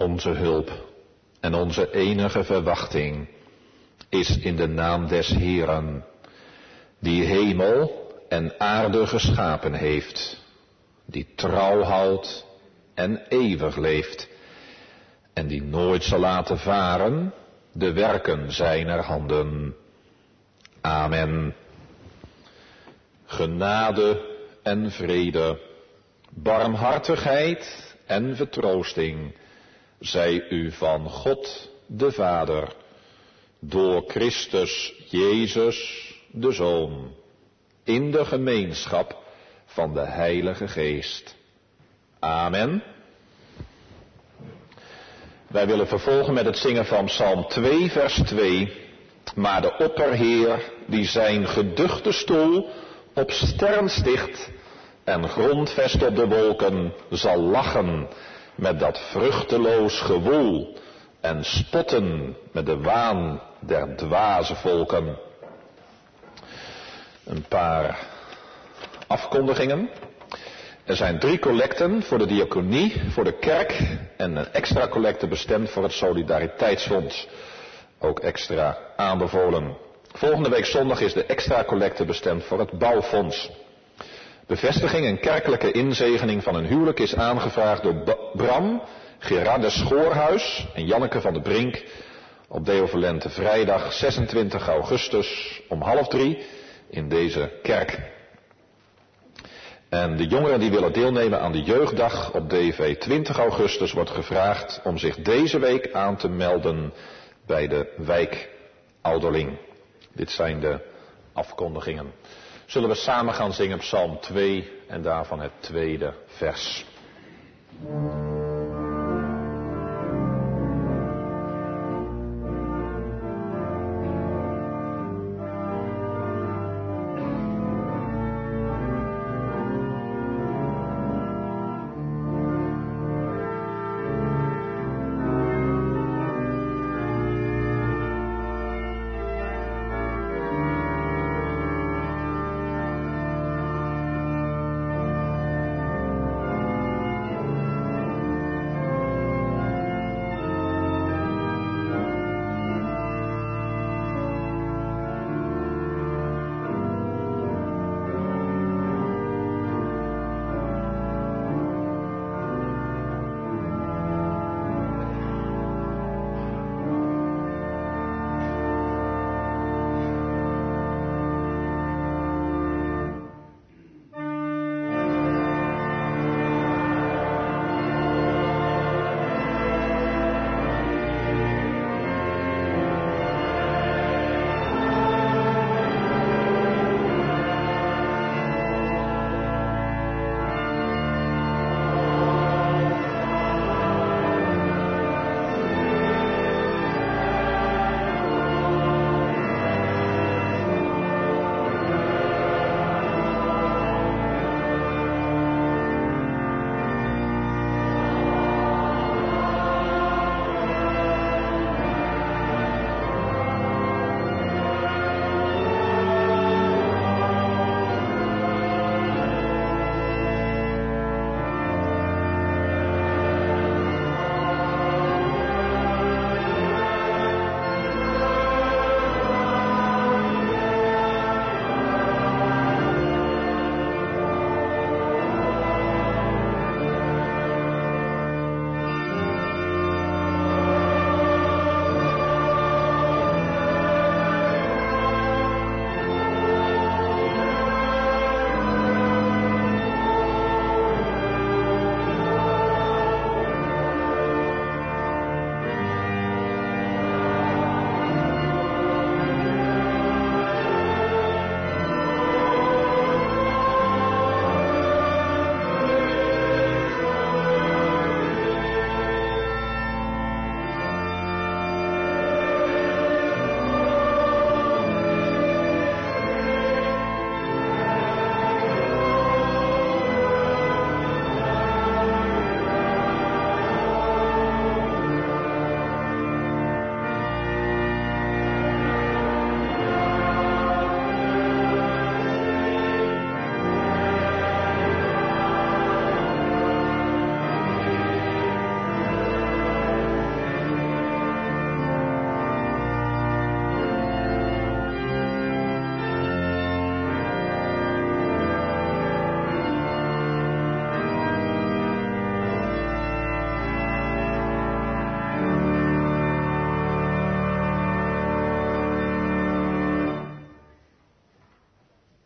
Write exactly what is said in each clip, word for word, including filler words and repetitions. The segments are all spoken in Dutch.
Onze hulp en onze enige verwachting is in de naam des Heeren, die hemel en aarde geschapen heeft, die trouw houdt en eeuwig leeft, en die nooit zal laten varen de werken zijner handen. Amen. Genade en vrede, barmhartigheid en vertroosting zij u van God de Vader, door Christus Jezus de Zoon, in de gemeenschap van de Heilige Geest. Amen. Wij willen vervolgen met het zingen van Psalm twee, vers twee. Maar de opperheer, die zijn geduchte stoel op sterren sticht en grondvest op de wolken, zal lachen met dat vruchteloos gewoel en spotten met de waan der dwaze volken. Een paar afkondigingen. Er zijn drie collecten voor de diaconie, voor de kerk en een extra collecte bestemd voor het Solidariteitsfonds. Ook extra aanbevolen. Volgende week zondag is de extra collecte bestemd voor het bouwfonds. Bevestiging en kerkelijke inzegening van een huwelijk is aangevraagd door Bram, Gerardus Schoorhuis en Janneke van de Brink op Deo Volente vrijdag zesentwintig augustus om half drie in deze kerk. En de jongeren die willen deelnemen aan de jeugddag op D V twintig augustus wordt gevraagd om zich deze week aan te melden bij de wijk Ouderling. Dit zijn de afkondigingen. Zullen we samen gaan zingen Psalm twee en daarvan het tweede vers.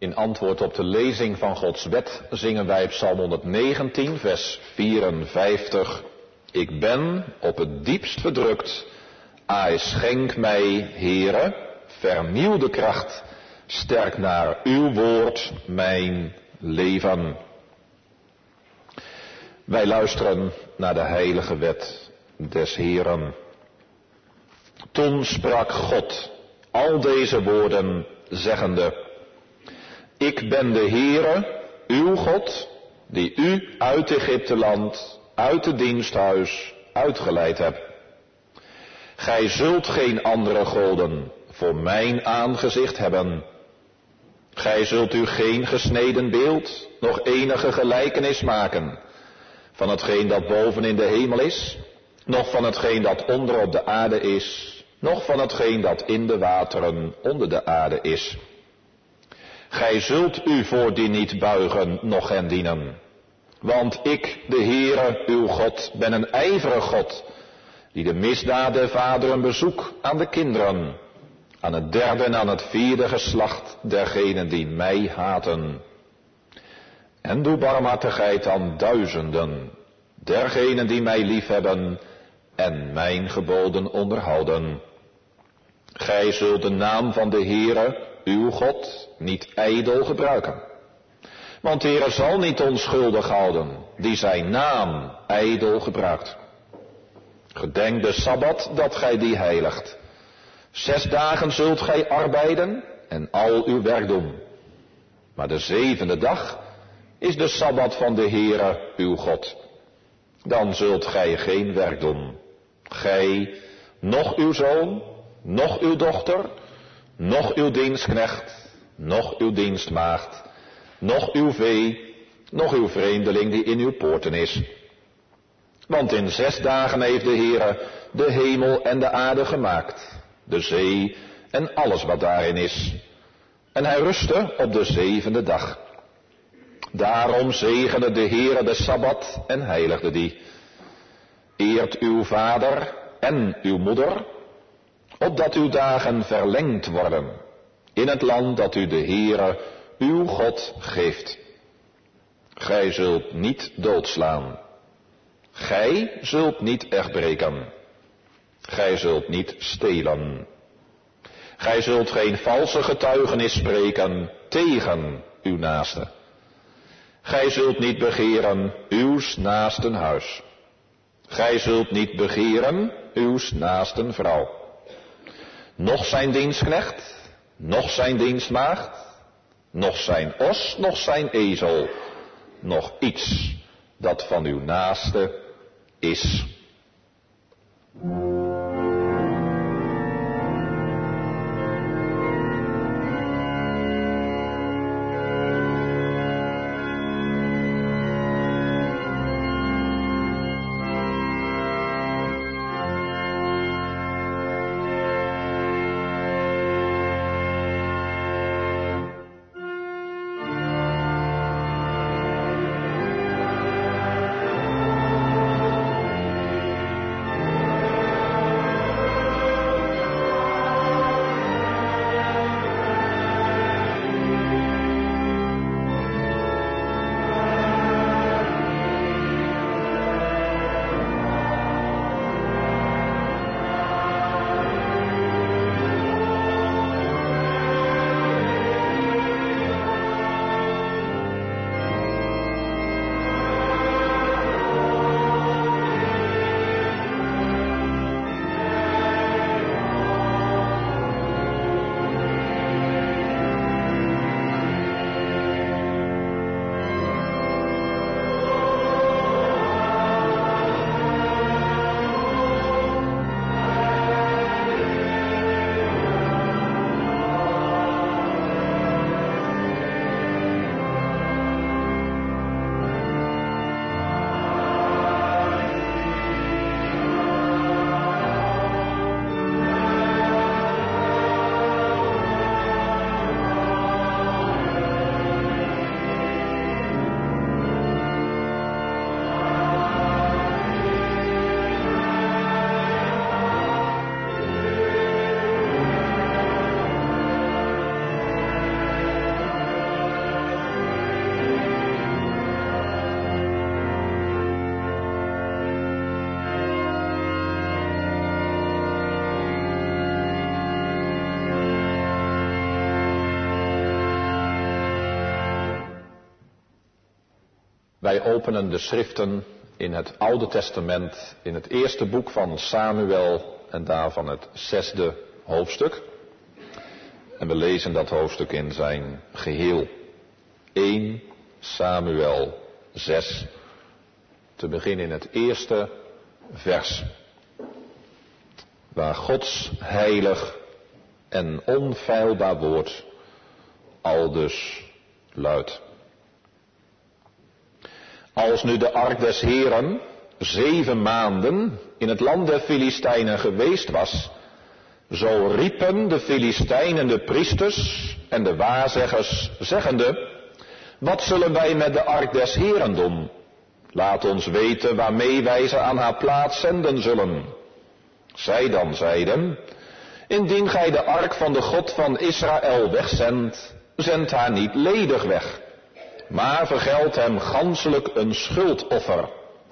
In antwoord op de lezing van Gods wet zingen wij Psalm honderdnegentien, vers vierenvijftig. Ik ben op het diepst verdrukt. Ai, schenk mij, Heere, vernieuw de kracht. Sterk naar uw woord mijn leven. Wij luisteren naar de heilige wet des Heeren. Toen sprak God al deze woorden, zeggende: Ik ben de Heere, uw God, die u uit Egypteland, uit het diensthuis, uitgeleid heb. Gij zult geen andere goden voor mijn aangezicht hebben. Gij zult u geen gesneden beeld, nog enige gelijkenis maken, van hetgeen dat boven in de hemel is, noch van hetgeen dat onder op de aarde is, noch van hetgeen dat in de wateren onder de aarde is. Gij zult u voor die niet buigen, noch hen dienen. Want ik, de Heere, uw God, ben een ijverig God, die de misdaad der vaderen bezoek aan de kinderen, aan het derde en aan het vierde geslacht dergenen die mij haten. En doe barmhartigheid aan duizenden, dergenen die mij liefhebben en mijn geboden onderhouden. Gij zult de naam van de Heere, uw God, niet ijdel gebruiken. Want de Heere zal niet onschuldig houden, die zijn naam ijdel gebruikt. Gedenk de Sabbat dat gij die heiligt. Zes dagen zult gij arbeiden en al uw werk doen. Maar de zevende dag is de Sabbat van de Heere, uw God. Dan zult gij geen werk doen. Gij, noch uw zoon, noch uw dochter, noch uw dienstknecht, noch uw dienstmaagd, noch uw vee, noch uw vreemdeling die in uw poorten is. Want in zes dagen heeft de Heere de hemel en de aarde gemaakt, de zee en alles wat daarin is. En hij rustte op de zevende dag. Daarom zegende de Heere de Sabbat en heiligde die. Eert uw vader en uw moeder, opdat uw dagen verlengd worden, in het land dat u de Heere, uw God, geeft. Gij zult niet doodslaan. Gij zult niet echtbreken. Gij zult niet stelen. Gij zult geen valse getuigenis spreken tegen uw naaste. Gij zult niet begeren uws naasten huis. Gij zult niet begeren uws naasten vrouw. Noch zijn dienstknecht, noch zijn dienstmaagd, noch zijn os, noch zijn ezel, noch iets dat van uw naaste is. Wij openen de schriften in het Oude Testament, in het eerste boek van Samuel en daarvan het zesde hoofdstuk. En we lezen dat hoofdstuk in zijn geheel. eerste Samuel zes, te beginnen in het eerste vers. Waar Gods heilig en onfeilbaar woord aldus luidt. Als nu de ark des Heren zeven maanden in het land der Filistijnen geweest was, zo riepen de Filistijnen de priesters en de waarzeggers, zeggende: wat zullen wij met de ark des Heren doen? Laat ons weten waarmee wij ze aan haar plaats zenden zullen. Zij dan zeiden: indien gij de ark van de God van Israël wegzendt, zend haar niet ledig weg, maar vergeld hem ganselijk een schuldoffer.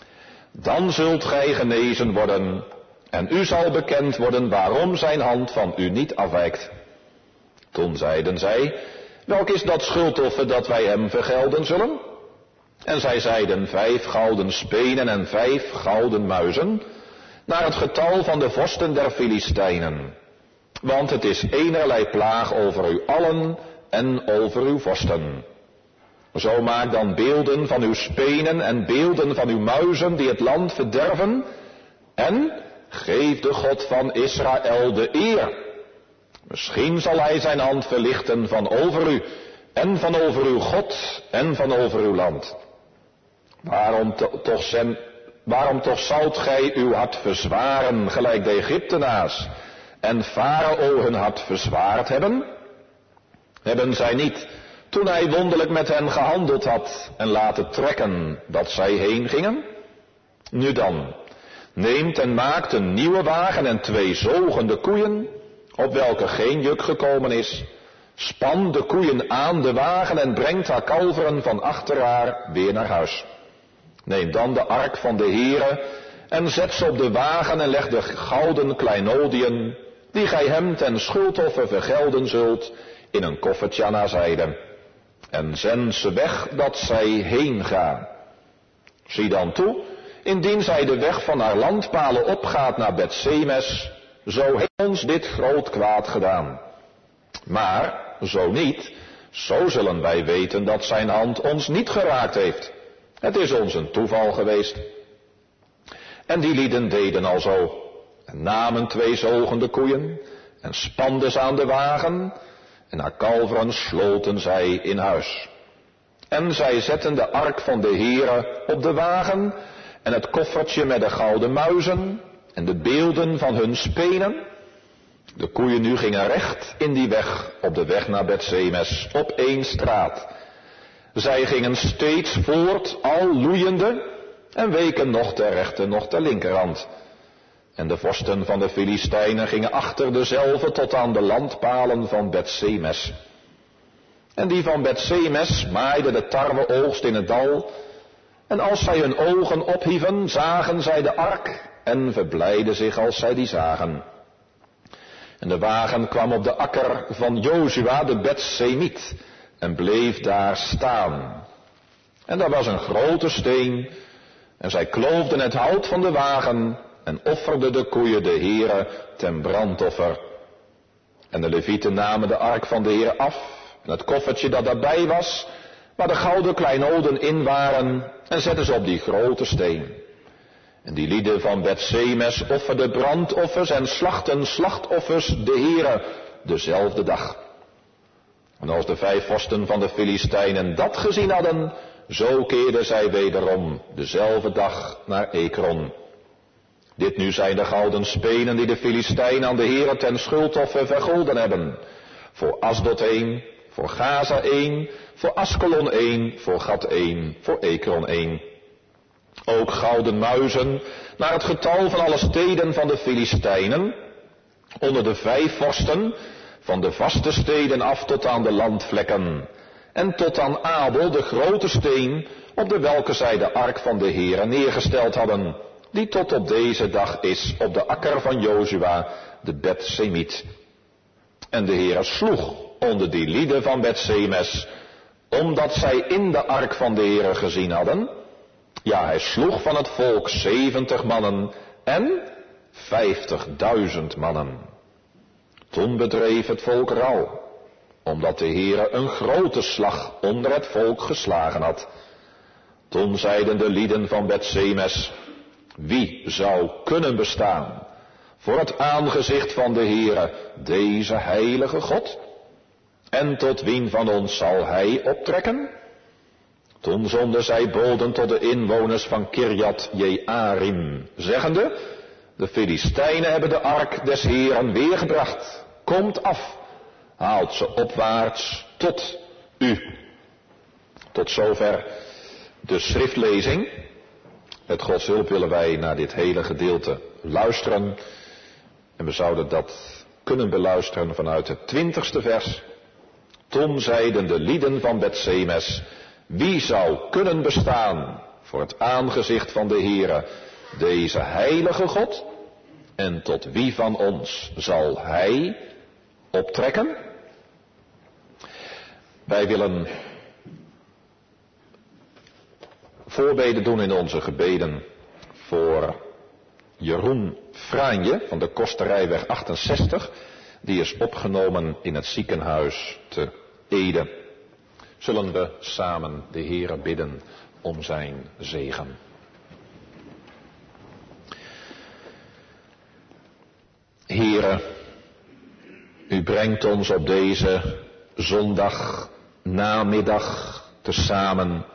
Dan zult gij genezen worden, en u zal bekend worden waarom zijn hand van u niet afwijkt. Toen zeiden zij: welk is dat schuldoffer dat wij hem vergelden zullen? En zij zeiden: vijf gouden spenen en vijf gouden muizen, naar het getal van de vorsten der Filistijnen. Want het is eenerlei plaag over u allen en over uw vorsten. Zo maak dan beelden van uw spenen en beelden van uw muizen die het land verderven, en geef de God van Israël de eer. Misschien zal hij zijn hand verlichten van over u, en van over uw God, en van over uw land. Waarom to- toch, zijn, waarom toch zoudt gij uw hart verzwaren, gelijk de Egyptenaars, en Farao hun hart verzwaard hebben? Hebben zij niet, toen hij wonderlijk met hen gehandeld had, en laten trekken, dat zij heen gingen? Nu dan, neemt en maakt een nieuwe wagen en twee zogende koeien, op welke geen juk gekomen is. Span de koeien aan de wagen en brengt haar kalveren van achter haar weer naar huis. Neem dan de ark van de Heere en zet ze op de wagen en leg de gouden kleinodiën, die gij hem ten schuldoffer vergelden zult, in een koffertje aan haar zijde. En zend ze weg dat zij heen gaan. Zie dan toe, indien zij de weg van haar landpalen opgaat naar Bethsemes, zo heeft ons dit groot kwaad gedaan. Maar, zo niet, zo zullen wij weten dat zijn hand ons niet geraakt heeft. Het is ons een toeval geweest. En die lieden deden alzo, en namen twee zogende koeien, en spanden ze aan de wagen, en haar kalveren sloten zij in huis. En zij zetten de ark van de Heere op de wagen, en het koffertje met de gouden muizen, en de beelden van hun spenen. De koeien nu gingen recht in die weg, op de weg naar Bethsemes, op één straat. Zij gingen steeds voort, al loeiende, en weken nog ter rechter, nog ter linkerhand. En de vorsten van de Filistijnen gingen achter dezelve tot aan de landpalen van Bethsemes. En die van Bethsemes maaiden de tarweoogst in het dal. En als zij hun ogen ophieven, zagen zij de ark en verblijdden zich als zij die zagen. En de wagen kwam op de akker van Jozua de Bethsemiet en bleef daar staan. En daar was een grote steen, en zij kloofden het hout van de wagen en offerden de koeien de Heere ten brandoffer. En de Levieten namen de ark van de Heere af, en het koffertje dat daarbij was, waar de gouden kleinoden in waren, en zetten ze op die grote steen. En die lieden van Bethsemes offerden brandoffers en slachten slachtoffers de Heere dezelfde dag. En als de vijf vorsten van de Filistijnen dat gezien hadden, zo keerden zij wederom dezelfde dag naar Ekron. Dit nu zijn de gouden spenen die de Filistijnen aan de Heere ten schuldoffer vergolden hebben. Voor Asdod één, voor Gaza één, voor Askelon één, voor Gat één, voor Ekron één. Ook gouden muizen naar het getal van alle steden van de Filistijnen, onder de vijf vorsten, van de vaste steden af tot aan de landvlekken, en tot aan Abel de grote steen, op de welke zij de ark van de Heere neergesteld hadden, die tot op deze dag is op de akker van Jozua de Bethsemiet. En de Heere sloeg onder die lieden van Bethsemes, omdat zij in de ark van de Heere gezien hadden, Ja, hij sloeg van het volk zeventig mannen en vijftigduizend mannen. Toen bedreef het volk rouw, omdat de Heere een grote slag onder het volk geslagen had. Toen zeiden de lieden van Bethsemes, wie zou kunnen bestaan voor het aangezicht van de Heere, deze heilige God? En tot wien van ons zal hij optrekken? Toen zonden zij boden tot de inwoners van Kirjat Jearim, zeggende, de Filistijnen hebben de ark des Heeren weergebracht. Komt af, haalt ze opwaarts tot u. Tot zover de schriftlezing. Met Gods hulp willen wij naar dit hele gedeelte luisteren. En we zouden dat kunnen beluisteren vanuit het twintigste vers. Toen zeiden de lieden van Bethsemes, wie zou kunnen bestaan voor het aangezicht van de Heere, deze heilige God? En tot wie van ons zal hij optrekken? Wij willen voorbeden doen in onze gebeden voor Jeroen Fraanje van de Kosterijweg achtenzestig. Die is opgenomen in het ziekenhuis te Ede. Zullen we samen de Heere bidden om zijn zegen. Heere, u brengt ons op deze zondag namiddag tezamen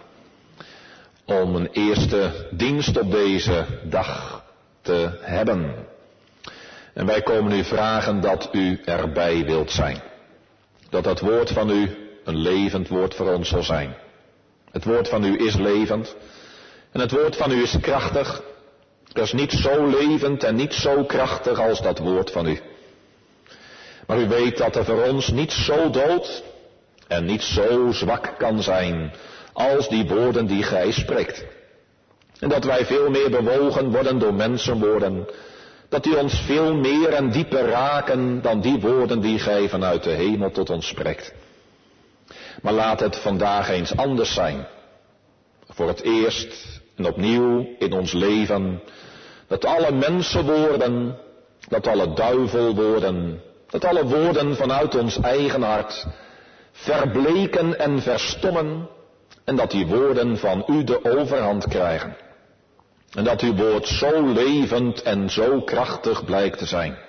om een eerste dienst op deze dag te hebben. En wij komen u vragen dat u erbij wilt zijn. Dat het woord van u een levend woord voor ons zal zijn. Het woord van u is levend. En het woord van u is krachtig. Dat is niet zo levend en niet zo krachtig als dat woord van u. Maar u weet dat er voor ons niet zo dood en niet zo zwak kan zijn als die woorden die gij spreekt. En dat wij veel meer bewogen worden door mensenwoorden. Dat die ons veel meer en dieper raken dan die woorden die gij vanuit de hemel tot ons spreekt. Maar laat het vandaag eens anders zijn. Voor het eerst en opnieuw in ons leven. Dat alle mensenwoorden, dat alle duivelwoorden, dat alle woorden vanuit ons eigen hart verbleken en verstommen. En dat die woorden van u de overhand krijgen. En dat uw woord zo levend en zo krachtig blijkt te zijn.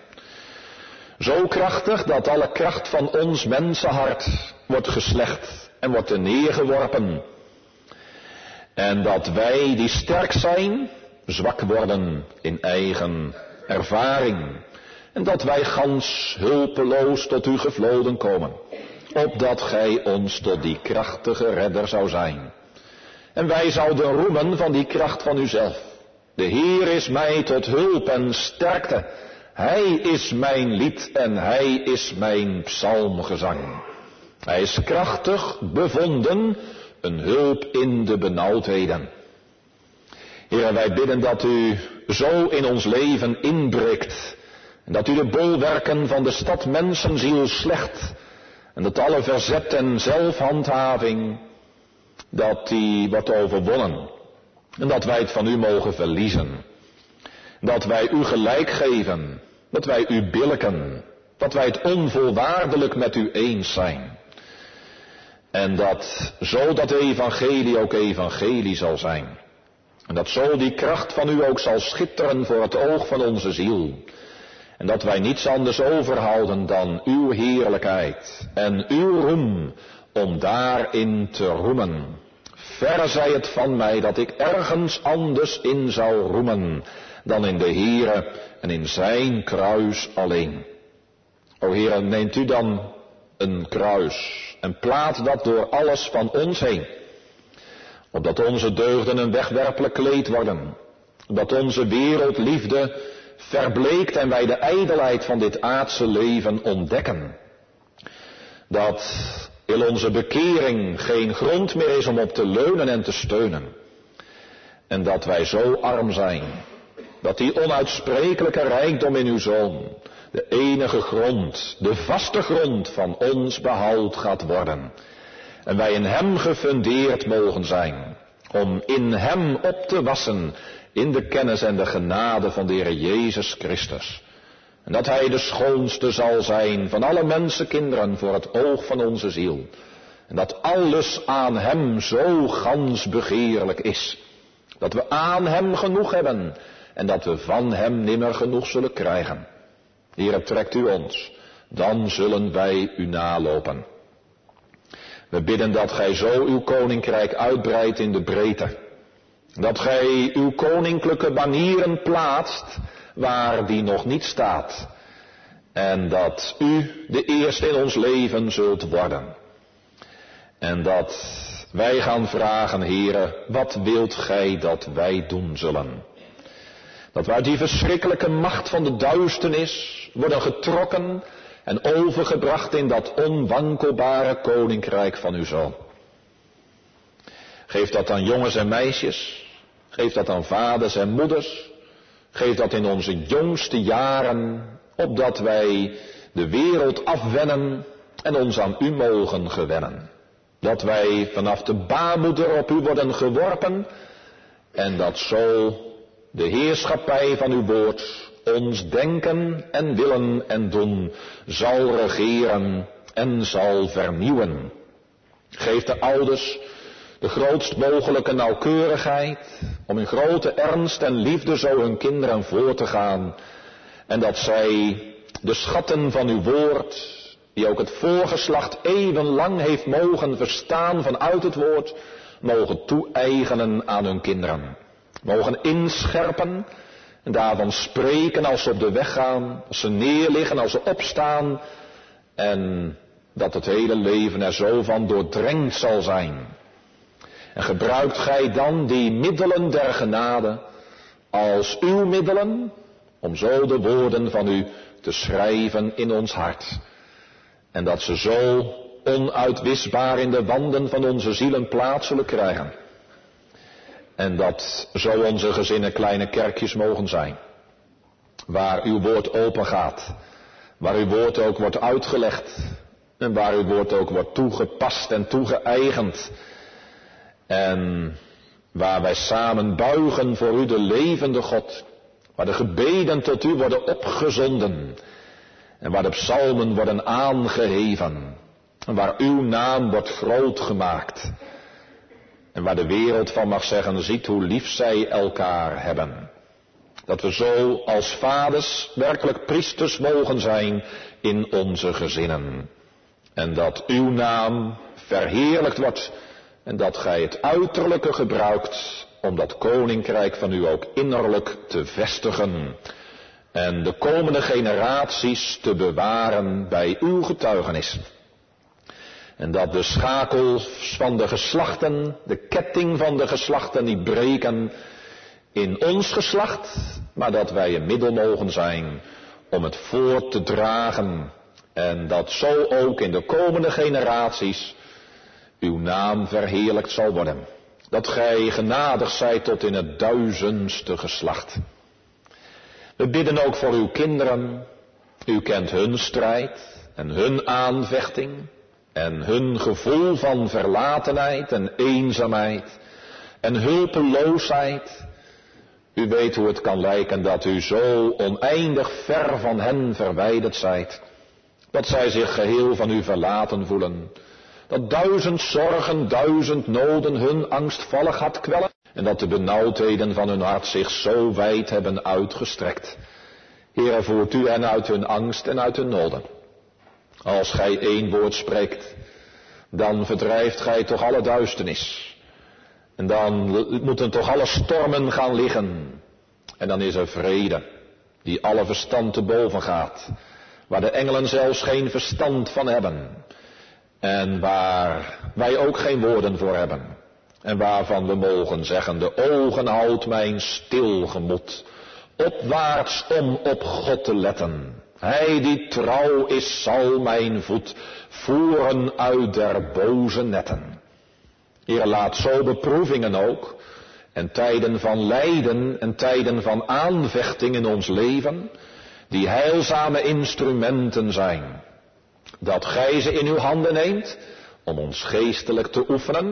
Zo krachtig dat alle kracht van ons mensenhart wordt geslecht en wordt er neergeworpen. En dat wij die sterk zijn, zwak worden in eigen ervaring. En dat wij gans hulpeloos tot u gevloden komen. Opdat gij ons tot die krachtige redder zou zijn. En wij zouden roemen van die kracht van uzelf. De Heer is mij tot hulp en sterkte. Hij is mijn lied en hij is mijn psalmgezang. Hij is krachtig bevonden, een hulp in de benauwdheden. Heer, wij bidden dat u zo in ons leven inbreekt. En dat u de bolwerken van de stad mensenziel slecht. En dat alle verzet en zelfhandhaving, dat die wordt overwonnen. En dat wij het van u mogen verliezen. Dat wij u gelijk geven. Dat wij u billijken. Dat wij het onvolwaardelijk met u eens zijn. En dat zo dat evangelie ook evangelie zal zijn. En dat zo die kracht van u ook zal schitteren voor het oog van onze ziel. En dat wij niets anders overhouden dan uw heerlijkheid en uw roem om daarin te roemen. Verre zij het van mij dat ik ergens anders in zou roemen dan in de Heere en in zijn kruis alleen. O Heere, neemt u dan een kruis en plaat dat door alles van ons heen. Opdat onze deugden een wegwerpelijk kleed worden. Dat onze wereldliefde verbleekt en wij de ijdelheid van dit aardse leven ontdekken. Dat in onze bekering geen grond meer is om op te leunen en te steunen. En dat wij zo arm zijn, dat die onuitsprekelijke rijkdom in uw Zoon, de enige grond, de vaste grond van ons behoud gaat worden. En wij in hem gefundeerd mogen zijn, om in hem op te wassen in de kennis en de genade van de Heer Jezus Christus. En dat hij de schoonste zal zijn van alle mensenkinderen voor het oog van onze ziel. En dat alles aan hem zo gans begeerlijk is. Dat we aan hem genoeg hebben en dat we van hem nimmer genoeg zullen krijgen. Heere, trekt u ons, dan zullen wij u nalopen. We bidden dat gij zo uw koninkrijk uitbreidt in de breedte. Dat gij uw koninklijke banieren plaatst waar die nog niet staat. En dat u de eerste in ons leven zult worden. En dat wij gaan vragen, Heere, wat wilt gij dat wij doen zullen? Dat wij uit die verschrikkelijke macht van de duisternis worden getrokken en overgebracht in dat onwankelbare koninkrijk van uw Zoon. Geef dat aan jongens en meisjes. Geef dat aan vaders en moeders. Geef dat in onze jongste jaren, opdat wij de wereld afwennen en ons aan u mogen gewennen. Dat wij vanaf de baarmoeder op u worden geworpen en dat zo de heerschappij van uw woord ons denken en willen en doen zal regeren en zal vernieuwen. Geef de ouders de grootst mogelijke nauwkeurigheid om in grote ernst en liefde zo hun kinderen voor te gaan. En dat zij de schatten van uw woord, die ook het voorgeslacht eeuwenlang heeft mogen verstaan vanuit het woord, mogen toe-eigenen aan hun kinderen. Mogen inscherpen en daarvan spreken als ze op de weg gaan, als ze neerliggen, als ze opstaan. En dat het hele leven er zo van doordrenkt zal zijn. En gebruikt gij dan die middelen der genade als uw middelen, om zo de woorden van u te schrijven in ons hart. En dat ze zo onuitwisbaar in de wanden van onze zielen plaats zullen krijgen. En dat zo onze gezinnen kleine kerkjes mogen zijn. Waar uw woord open gaat. Waar uw woord ook wordt uitgelegd. En waar uw woord ook wordt toegepast en toegeëigend. En waar wij samen buigen voor u de levende God. Waar de gebeden tot u worden opgezonden. En waar de psalmen worden aangeheven. En waar uw naam wordt groot gemaakt. En waar de wereld van mag zeggen, ziet hoe lief zij elkaar hebben. Dat we zo als vaders werkelijk priesters mogen zijn in onze gezinnen. En dat uw naam verheerlijkt wordt. En dat gij het uiterlijke gebruikt om dat koninkrijk van u ook innerlijk te vestigen. En de komende generaties te bewaren bij uw getuigenis. En dat de schakels van de geslachten, de ketting van de geslachten niet breken in ons geslacht, maar dat wij een middel mogen zijn om het voort te dragen. En dat zo ook in de komende generaties uw naam verheerlijkt zal worden. Dat gij genadig zijt tot in het duizendste geslacht. We bidden ook voor uw kinderen. U kent hun strijd en hun aanvechting. En hun gevoel van verlatenheid en eenzaamheid en hulpeloosheid. U weet hoe het kan lijken dat u zo oneindig ver van hen verwijderd zijt. Dat zij zich geheel van u verlaten voelen. Dat duizend zorgen, duizend noden hun angstvallig had kwellen. En dat de benauwdheden van hun hart zich zo wijd hebben uitgestrekt. Heere, voert u hen uit hun angst en uit hun noden. Als gij één woord spreekt, dan verdrijft gij toch alle duisternis. En dan moeten toch alle stormen gaan liggen. En dan is er vrede, die alle verstand te boven gaat. Waar de engelen zelfs geen verstand van hebben. En waar wij ook geen woorden voor hebben. En waarvan we mogen zeggen, de ogen houdt mijn stil gemoed. Opwaarts om op God te letten. Hij die trouw is, zal mijn voet voeren uit der boze netten. Heer, laat zo beproevingen ook, en tijden van lijden en tijden van aanvechting in ons leven, die heilzame instrumenten zijn. Dat gij ze in uw handen neemt, om ons geestelijk te oefenen,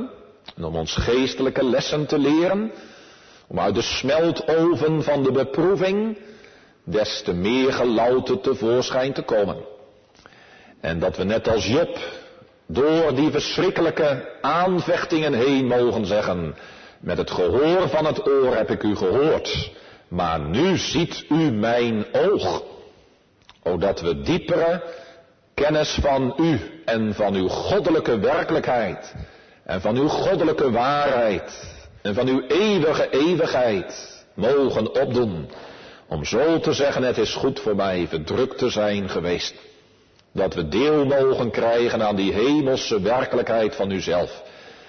En om ons geestelijke lessen te leren, om uit de smeltoven van de beproeving des te meer gelouterd tevoorschijn te komen. En dat we net als Job door die verschrikkelijke aanvechtingen heen mogen zeggen, met het gehoor van het oor heb ik u gehoord, maar nu ziet u mijn oog. O, dat we diepere kennis van u en van uw goddelijke werkelijkheid en van uw goddelijke waarheid en van uw eeuwige eeuwigheid mogen opdoen. Om zo te zeggen, het is goed voor mij verdrukt te zijn geweest. Dat we deel mogen krijgen aan die hemelse werkelijkheid van uzelf.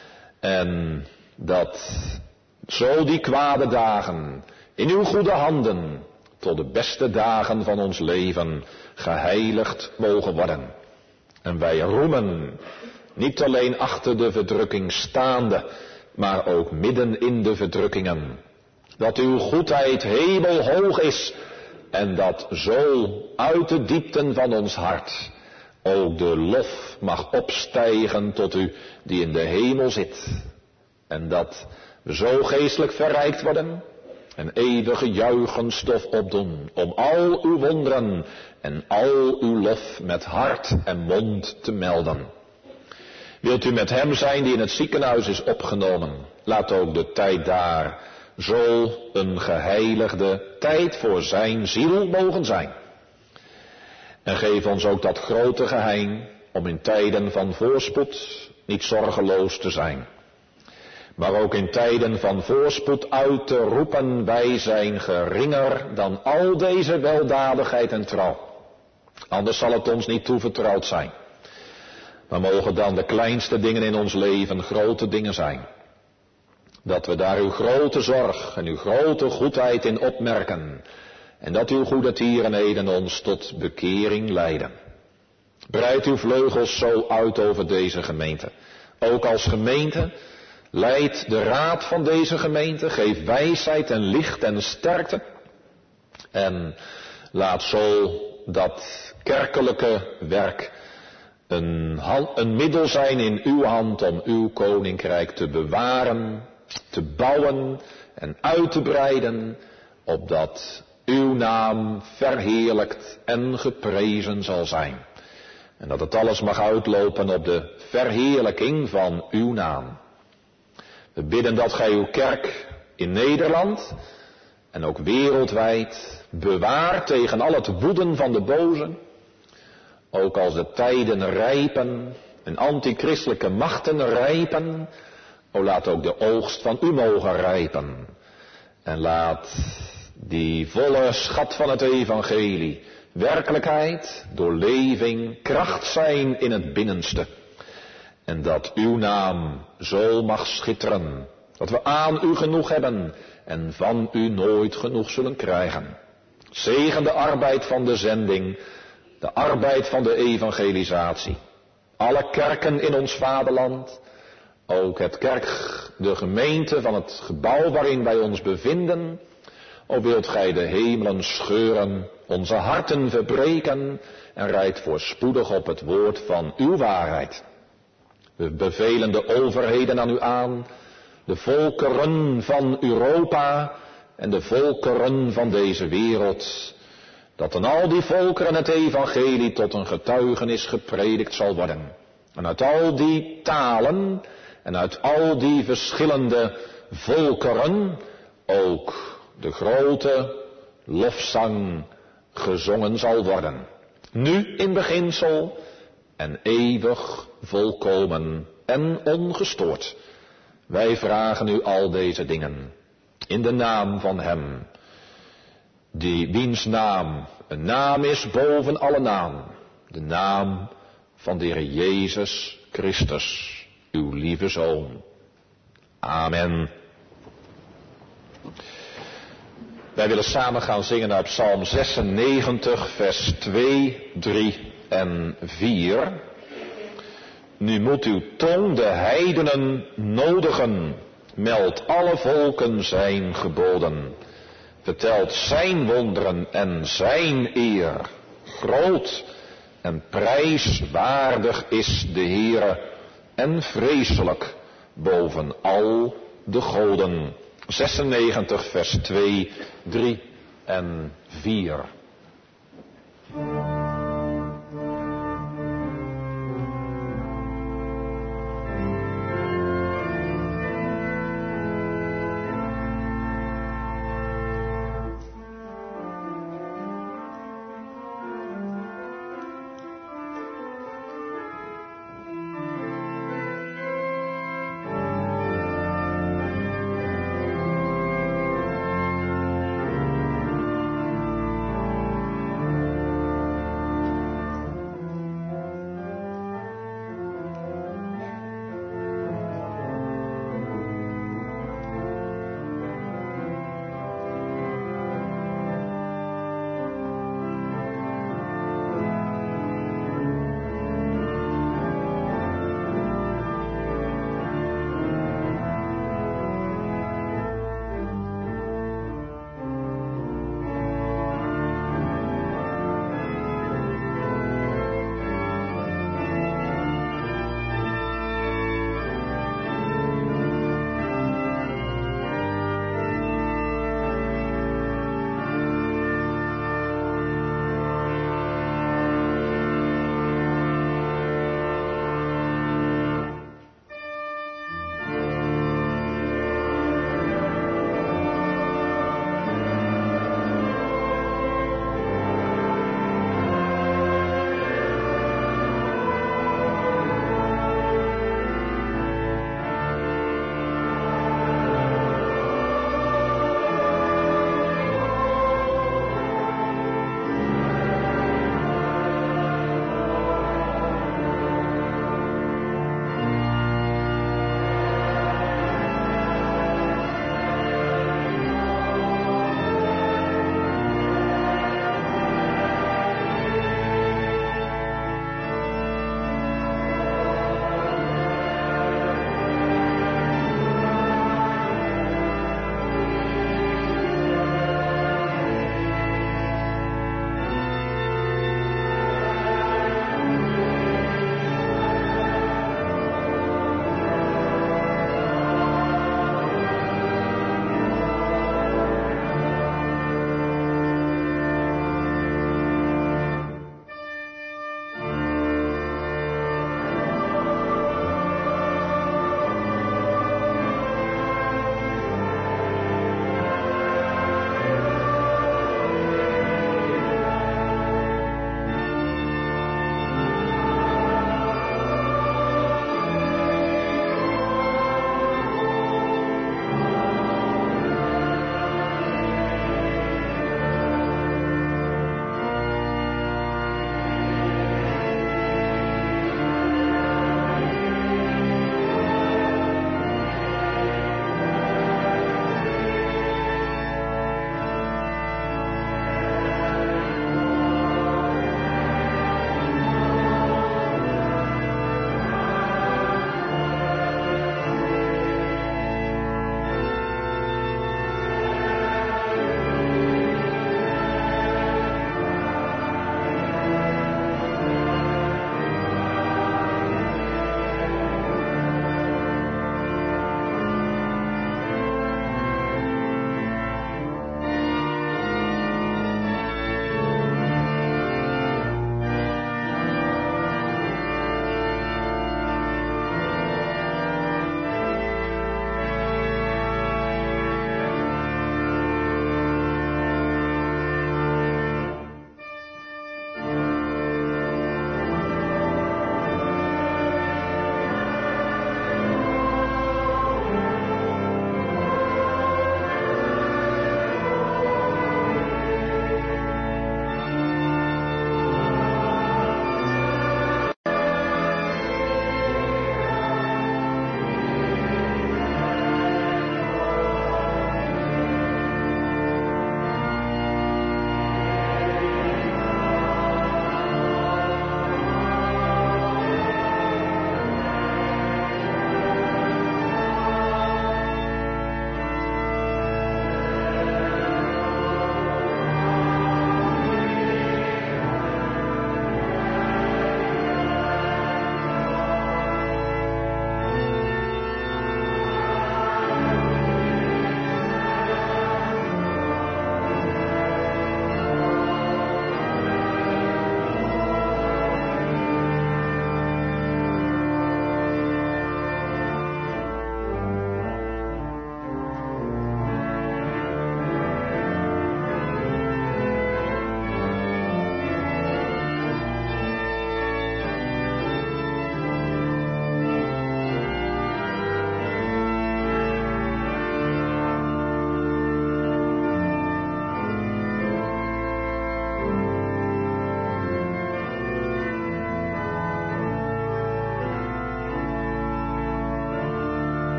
En dat zo die kwade dagen in uw goede handen tot de beste dagen van ons leven geheiligd mogen worden. En wij roemen, niet alleen achter de verdrukking staande, maar ook midden in de verdrukkingen. Dat uw goedheid hemelhoog is en dat zo uit de diepten van ons hart ook de lof mag opstijgen tot u die in de hemel zit. En dat we zo geestelijk verrijkt worden en eeuwige juichenstof opdoen om al uw wonderen en al uw lof met hart en mond te melden. Wilt u met hem zijn die in het ziekenhuis is opgenomen, laat ook de tijd daar zo een geheiligde tijd voor zijn ziel mogen zijn. En geef ons ook dat grote geheim om in tijden van voorspoed niet zorgeloos te zijn. Maar ook in tijden van voorspoed uit te roepen, wij zijn geringer dan al deze weldadigheid en trouw. Anders zal het ons niet toevertrouwd zijn. Maar mogen dan de kleinste dingen in ons leven grote dingen zijn. Dat we daar uw grote zorg en uw grote goedheid in opmerken. En dat uw goede tierenheden ons tot bekering leiden. Breid uw vleugels zo uit over deze gemeente. Ook als gemeente, leid de raad van deze gemeente. Geef wijsheid en licht en sterkte. En laat zo dat kerkelijke werk een, een middel zijn in uw hand om uw koninkrijk te bewaren, te bouwen en uit te breiden, opdat uw naam verheerlijkt en geprezen zal zijn. En dat het alles mag uitlopen op de verheerlijking van uw naam. We bidden dat gij uw kerk in Nederland en ook wereldwijd bewaart tegen al het woeden van de bozen. Ook als de tijden rijpen en antichristelijke machten rijpen, o laat ook de oogst van u mogen rijpen. En laat die volle schat van het evangelie werkelijkheid, doorleving, kracht zijn in het binnenste. En dat uw naam zo mag schitteren, dat we aan u genoeg hebben en van u nooit genoeg zullen krijgen. Zegen de arbeid van de zending, de arbeid van de evangelisatie. Alle kerken in ons vaderland, ook het kerk, de gemeente van het gebouw waarin wij ons bevinden. O wilt gij de hemelen scheuren, onze harten verbreken en rijd voorspoedig op het woord van uw waarheid. We bevelen de overheden aan u aan, de volkeren van Europa en de volkeren van deze wereld, dat aan al die volkeren het evangelie tot een getuigenis gepredikt zal worden. En uit al die talen en uit al die verschillende volkeren ook de grote lofzang gezongen zal worden. Nu in beginsel en eeuwig volkomen en ongestoord. Wij vragen u al deze dingen in de naam van hem, die wiens naam een naam is boven alle naam, de naam van de Heer Jezus Christus, uw lieve Zoon. Amen. Wij willen samen gaan zingen uit Psalm zesennegentig, vers twee, drie en vier. Nu moet uw tong de heidenen nodigen, meldt alle volken zijn geboden. Vertelt zijn wonderen en zijn eer. Groot en prijswaardig is de Heere en vreselijk boven al de goden. zesennegentig vers twee, drie en vier.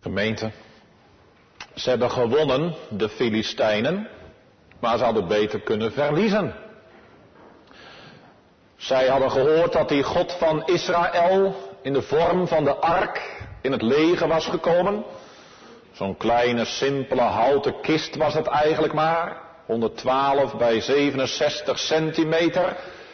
Gemeente, ze hebben gewonnen, de Filistijnen, maar ze hadden beter kunnen verliezen. Zij hadden gehoord dat die God van Israël in de vorm van de ark in het leger was gekomen. Zo'n kleine, simpele houten kist was het eigenlijk maar. honderdtwaalf bij zevenenzestig centimeter.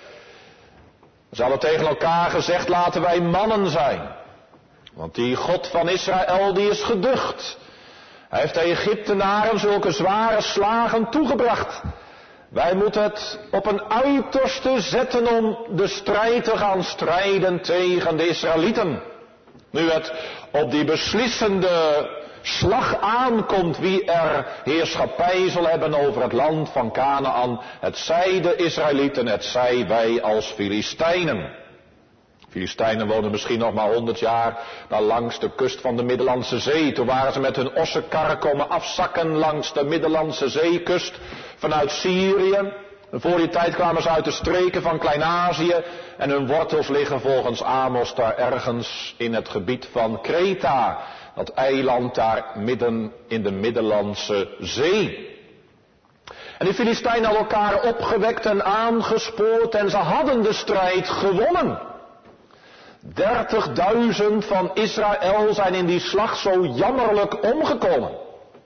Ze hadden tegen elkaar gezegd, laten wij mannen zijn. Want die God van Israël, die is geducht. Hij heeft de Egyptenaren zulke zware slagen toegebracht. Wij moeten het op een uiterste zetten om de strijd te gaan strijden tegen de Israëlieten. Nu het op die beslissende slag aankomt wie er heerschappij zal hebben over het land van Kanaan. Het zij de Israëlieten, het zij wij als Filistijnen. Filistijnen woonden misschien nog maar honderd jaar daar langs de kust van de Middellandse Zee. Toen waren ze met hun ossenkarren komen afzakken langs de Middellandse Zeekust vanuit Syrië. En voor die tijd kwamen ze uit de streken van Klein-Azië en hun wortels liggen volgens Amos daar ergens in het gebied van Kreta. Dat eiland daar midden in de Middellandse Zee. En die Filistijnen hadden elkaar opgewekt en aangespoord en ze hadden de strijd gewonnen. dertigduizend van Israël zijn in die slag zo jammerlijk omgekomen.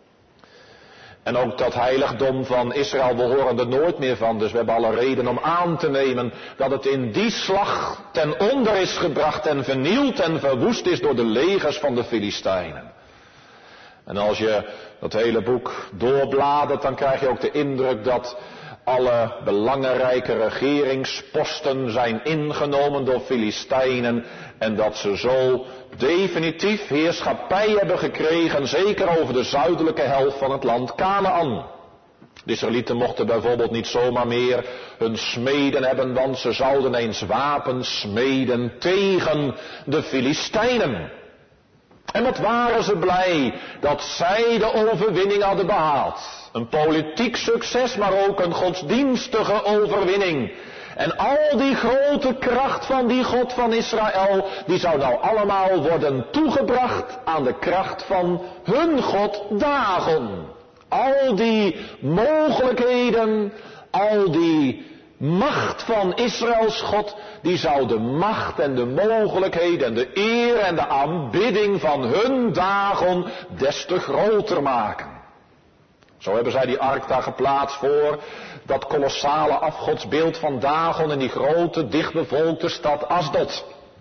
En ook dat heiligdom van Israël, we horen er nooit meer van. Dus we hebben alle reden om aan te nemen dat het in die slag ten onder is gebracht en vernield en verwoest is door de legers van de Filistijnen. En als je dat hele boek doorbladert, dan krijg je ook de indruk dat alle belangrijke regeringsposten zijn ingenomen door Filistijnen en dat ze zo definitief heerschappij hebben gekregen, zeker over de zuidelijke helft van het land Kanaan. De Israëlieten mochten bijvoorbeeld niet zomaar meer hun smeden hebben, want ze zouden eens wapens smeden tegen de Filistijnen. En wat waren ze blij dat zij de overwinning hadden behaald. Een politiek succes, maar ook een godsdienstige overwinning. En al die grote kracht van die God van Israël, die zou nou allemaal worden toegebracht aan de kracht van hun God Dagon. Al die mogelijkheden, al die macht van Israëls God, die zou de macht en de mogelijkheden en de eer en de aanbidding van hun Dagon des te groter maken. Zo hebben zij die ark daar geplaatst voor dat kolossale afgodsbeeld van Dagon in die grote, dichtbevolkte stad Asdod.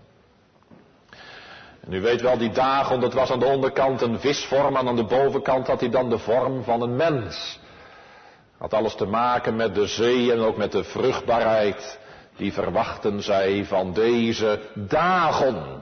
En u weet wel, die Dagon, dat was aan de onderkant een visvorm en aan de bovenkant had hij dan de vorm van een mens. Had alles te maken met de zee en ook met de vruchtbaarheid. Die verwachten zij van deze Dagon.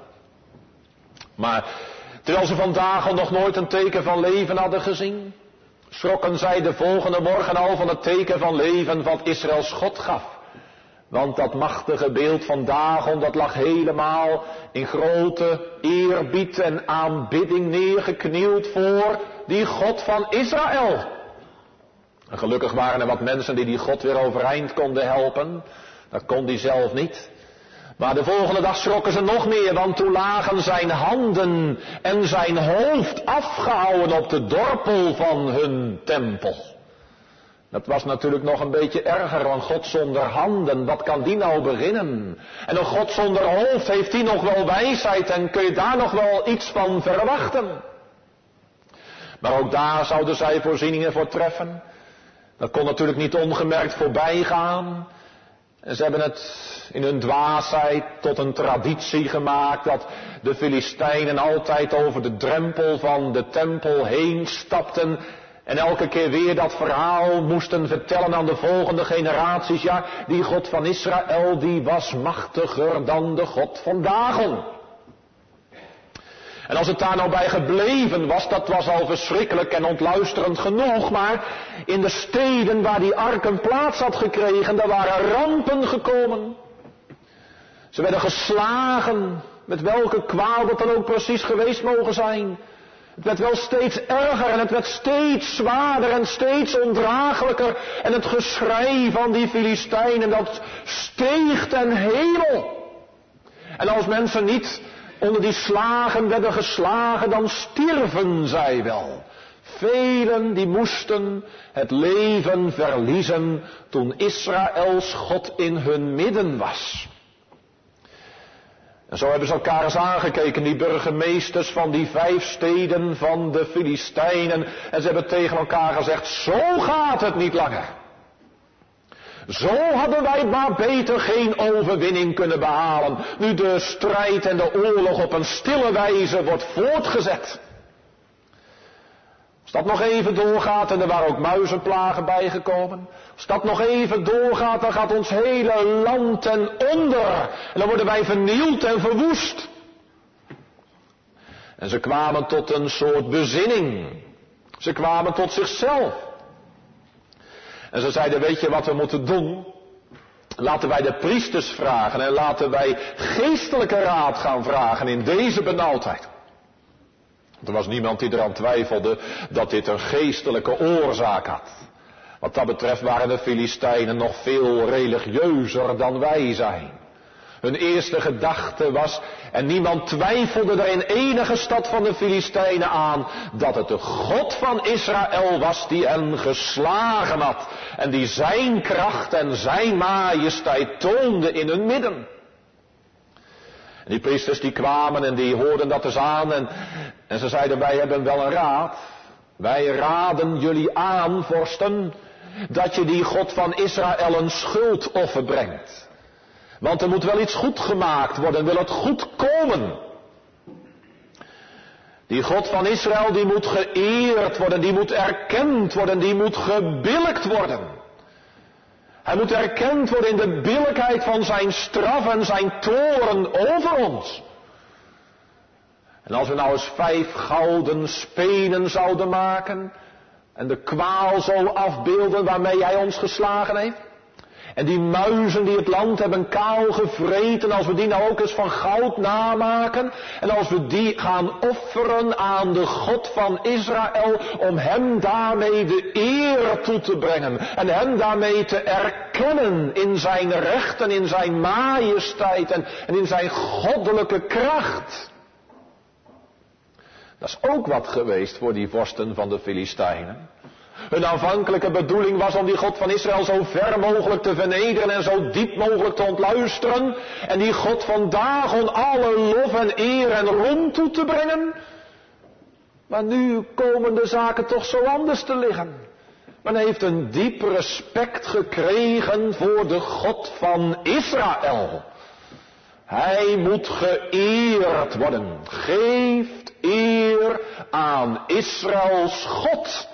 Maar terwijl ze van Dagon nog nooit een teken van leven hadden gezien, schrokken zij de volgende morgen al van het teken van leven wat Israëls God gaf. Want dat machtige beeld van Dagon, dat lag helemaal in grote eerbied en aanbidding neergeknield voor die God van Israël. En gelukkig waren er wat mensen die die God weer overeind konden helpen. Dat kon die zelf niet. Maar de volgende dag schrokken ze nog meer, want toen lagen zijn handen en zijn hoofd afgehouden op de dorpel van hun tempel. Dat was natuurlijk nog een beetje erger, want God zonder handen, wat kan die nou beginnen? En een God zonder hoofd, heeft die nog wel wijsheid en kun je daar nog wel iets van verwachten? Maar ook daar zouden zij voorzieningen voor treffen. Dat kon natuurlijk niet ongemerkt voorbij gaan. En ze hebben het in hun dwaasheid tot een traditie gemaakt dat de Filistijnen altijd over de drempel van de tempel heen stapten en elke keer weer dat verhaal moesten vertellen aan de volgende generaties. Ja, die God van Israël, die was machtiger dan de God van Dagon. En als het daar nou bij gebleven was, dat was al verschrikkelijk en ontluisterend genoeg, maar in de steden waar die ark een plaats had gekregen, daar waren rampen gekomen. Ze werden geslagen, met welke kwaal dat dan ook precies geweest mogen zijn. Het werd wel steeds erger en het werd steeds zwaarder en steeds ondraaglijker. En het geschrei van die Filistijnen, dat steeg ten hemel. En als mensen niet onder die slagen werden geslagen, dan stierven zij wel. Velen die moesten het leven verliezen toen Israëls God in hun midden was. En zo hebben ze elkaar eens aangekeken, die burgemeesters van die vijf steden van de Filistijnen. En ze hebben tegen elkaar gezegd, zo gaat het niet langer. Zo hadden wij maar beter geen overwinning kunnen behalen, nu de strijd en de oorlog op een stille wijze wordt voortgezet. Als dat nog even doorgaat, en er waren ook muizenplagen bijgekomen. Als dat nog even doorgaat, dan gaat ons hele land ten onder. En dan worden wij vernield en verwoest. En ze kwamen tot een soort bezinning. Ze kwamen tot zichzelf. En ze zeiden, weet je wat we moeten doen? Laten wij de priesters vragen en laten wij geestelijke raad gaan vragen in deze benauwdheid. Er was niemand die eraan twijfelde dat dit een geestelijke oorzaak had. Wat dat betreft waren de Filistijnen nog veel religieuzer dan wij zijn. Hun eerste gedachte was, en niemand twijfelde er in enige stad van de Filistijnen aan, dat het de God van Israël was die hen geslagen had. En die zijn kracht en zijn majesteit toonde in hun midden. En die priesters die kwamen en die hoorden dat eens aan en, en ze zeiden, wij hebben wel een raad. Wij raden jullie aan, vorsten, dat je die God van Israël een schuldoffer brengt. Want er moet wel iets goed gemaakt worden, wil het goed komen. Die God van Israël die moet geëerd worden, die moet erkend worden, die moet gebillijkt worden. Hij moet erkend worden in de billijkheid van zijn straf en zijn toorn over ons. En als we nou eens vijf gouden spenen zouden maken en de kwaal zo afbeelden waarmee hij ons geslagen heeft. En die muizen die het land hebben kaal gevreten, als we die nou ook eens van goud namaken. En als we die gaan offeren aan de God van Israël, om hem daarmee de eer toe te brengen. En hem daarmee te erkennen in zijn recht en in zijn majesteit en, en in zijn goddelijke kracht. Dat is ook wat geweest voor die vorsten van de Filistijnen. Hun aanvankelijke bedoeling was om die God van Israël zo ver mogelijk te vernederen en zo diep mogelijk te ontluisteren. En die God van Dagon alle lof en eer en roem toe te brengen. Maar nu komen de zaken toch zo anders te liggen. Men heeft een diep respect gekregen voor de God van Israël. Hij moet geëerd worden. Geeft eer aan Israëls God.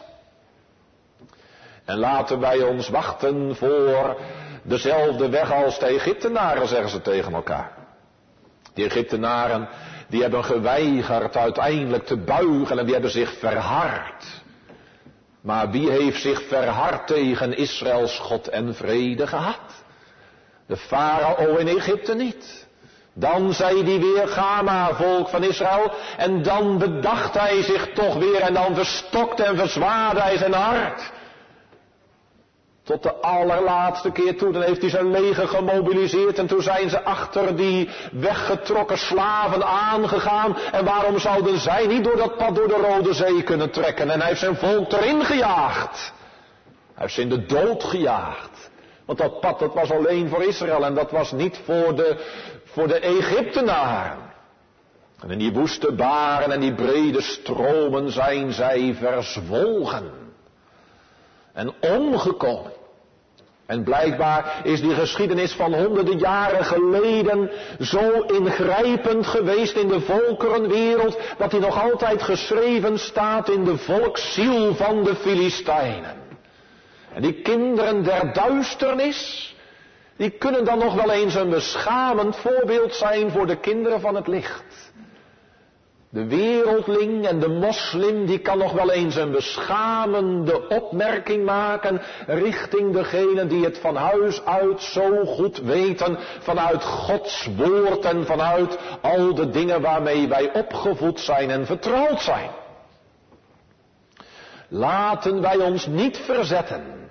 En laten wij ons wachten voor dezelfde weg als de Egyptenaren, zeggen ze tegen elkaar. Die Egyptenaren, die hebben geweigerd uiteindelijk te buigen en die hebben zich verhard. Maar wie heeft zich verhard tegen Israëls God en vrede gehad? De farao in Egypte niet. Dan zei hij weer, ga maar volk van Israël. En dan bedacht hij zich toch weer en dan verstokte en verzwaarde hij zijn hart. Tot de allerlaatste keer toe, dan heeft hij zijn leger gemobiliseerd en toen zijn ze achter die weggetrokken slaven aangegaan. En waarom zouden zij niet door dat pad door de Rode Zee kunnen trekken? En hij heeft zijn volk erin gejaagd. Hij heeft ze in de dood gejaagd. Want dat pad, dat was alleen voor Israël en dat was niet voor de, voor de Egyptenaren. En in die woeste baren en die brede stromen zijn zij verzwolgen. En omgekomen. En blijkbaar is die geschiedenis van honderden jaren geleden zo ingrijpend geweest in de volkerenwereld, dat die nog altijd geschreven staat in de volksziel van de Filistijnen. En die kinderen der duisternis, die kunnen dan nog wel eens een beschamend voorbeeld zijn voor de kinderen van het licht. De wereldling en de moslim, die kan nog wel eens een beschamende opmerking maken richting degenen die het van huis uit zo goed weten, vanuit Gods woord en vanuit al de dingen waarmee wij opgevoed zijn en vertrouwd zijn. Laten wij ons niet verzetten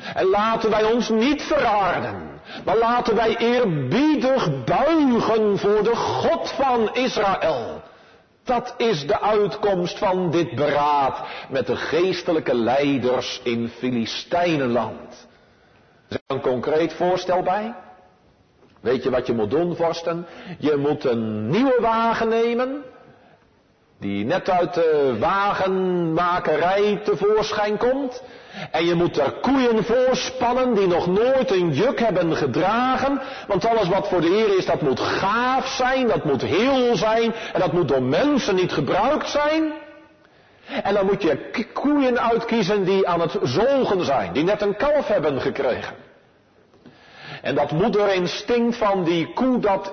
En laten wij ons niet verharden, maar laten wij eerbiedig buigen voor de God van Israël. Dat is de uitkomst van dit beraad met de geestelijke leiders in Filistijnenland. Er is een concreet voorstel bij. Weet je wat je moet doen, vorsten? Je moet een nieuwe wagen nemen, die net uit de wagenmakerij tevoorschijn komt. En je moet er koeien voor spannen die nog nooit een juk hebben gedragen. Want alles wat voor de Heer is, dat moet gaaf zijn, dat moet heel zijn. En dat moet door mensen niet gebruikt zijn. En dan moet je koeien uitkiezen die aan het zogen zijn, die net een kalf hebben gekregen. En dat moederinstinct van die koe, dat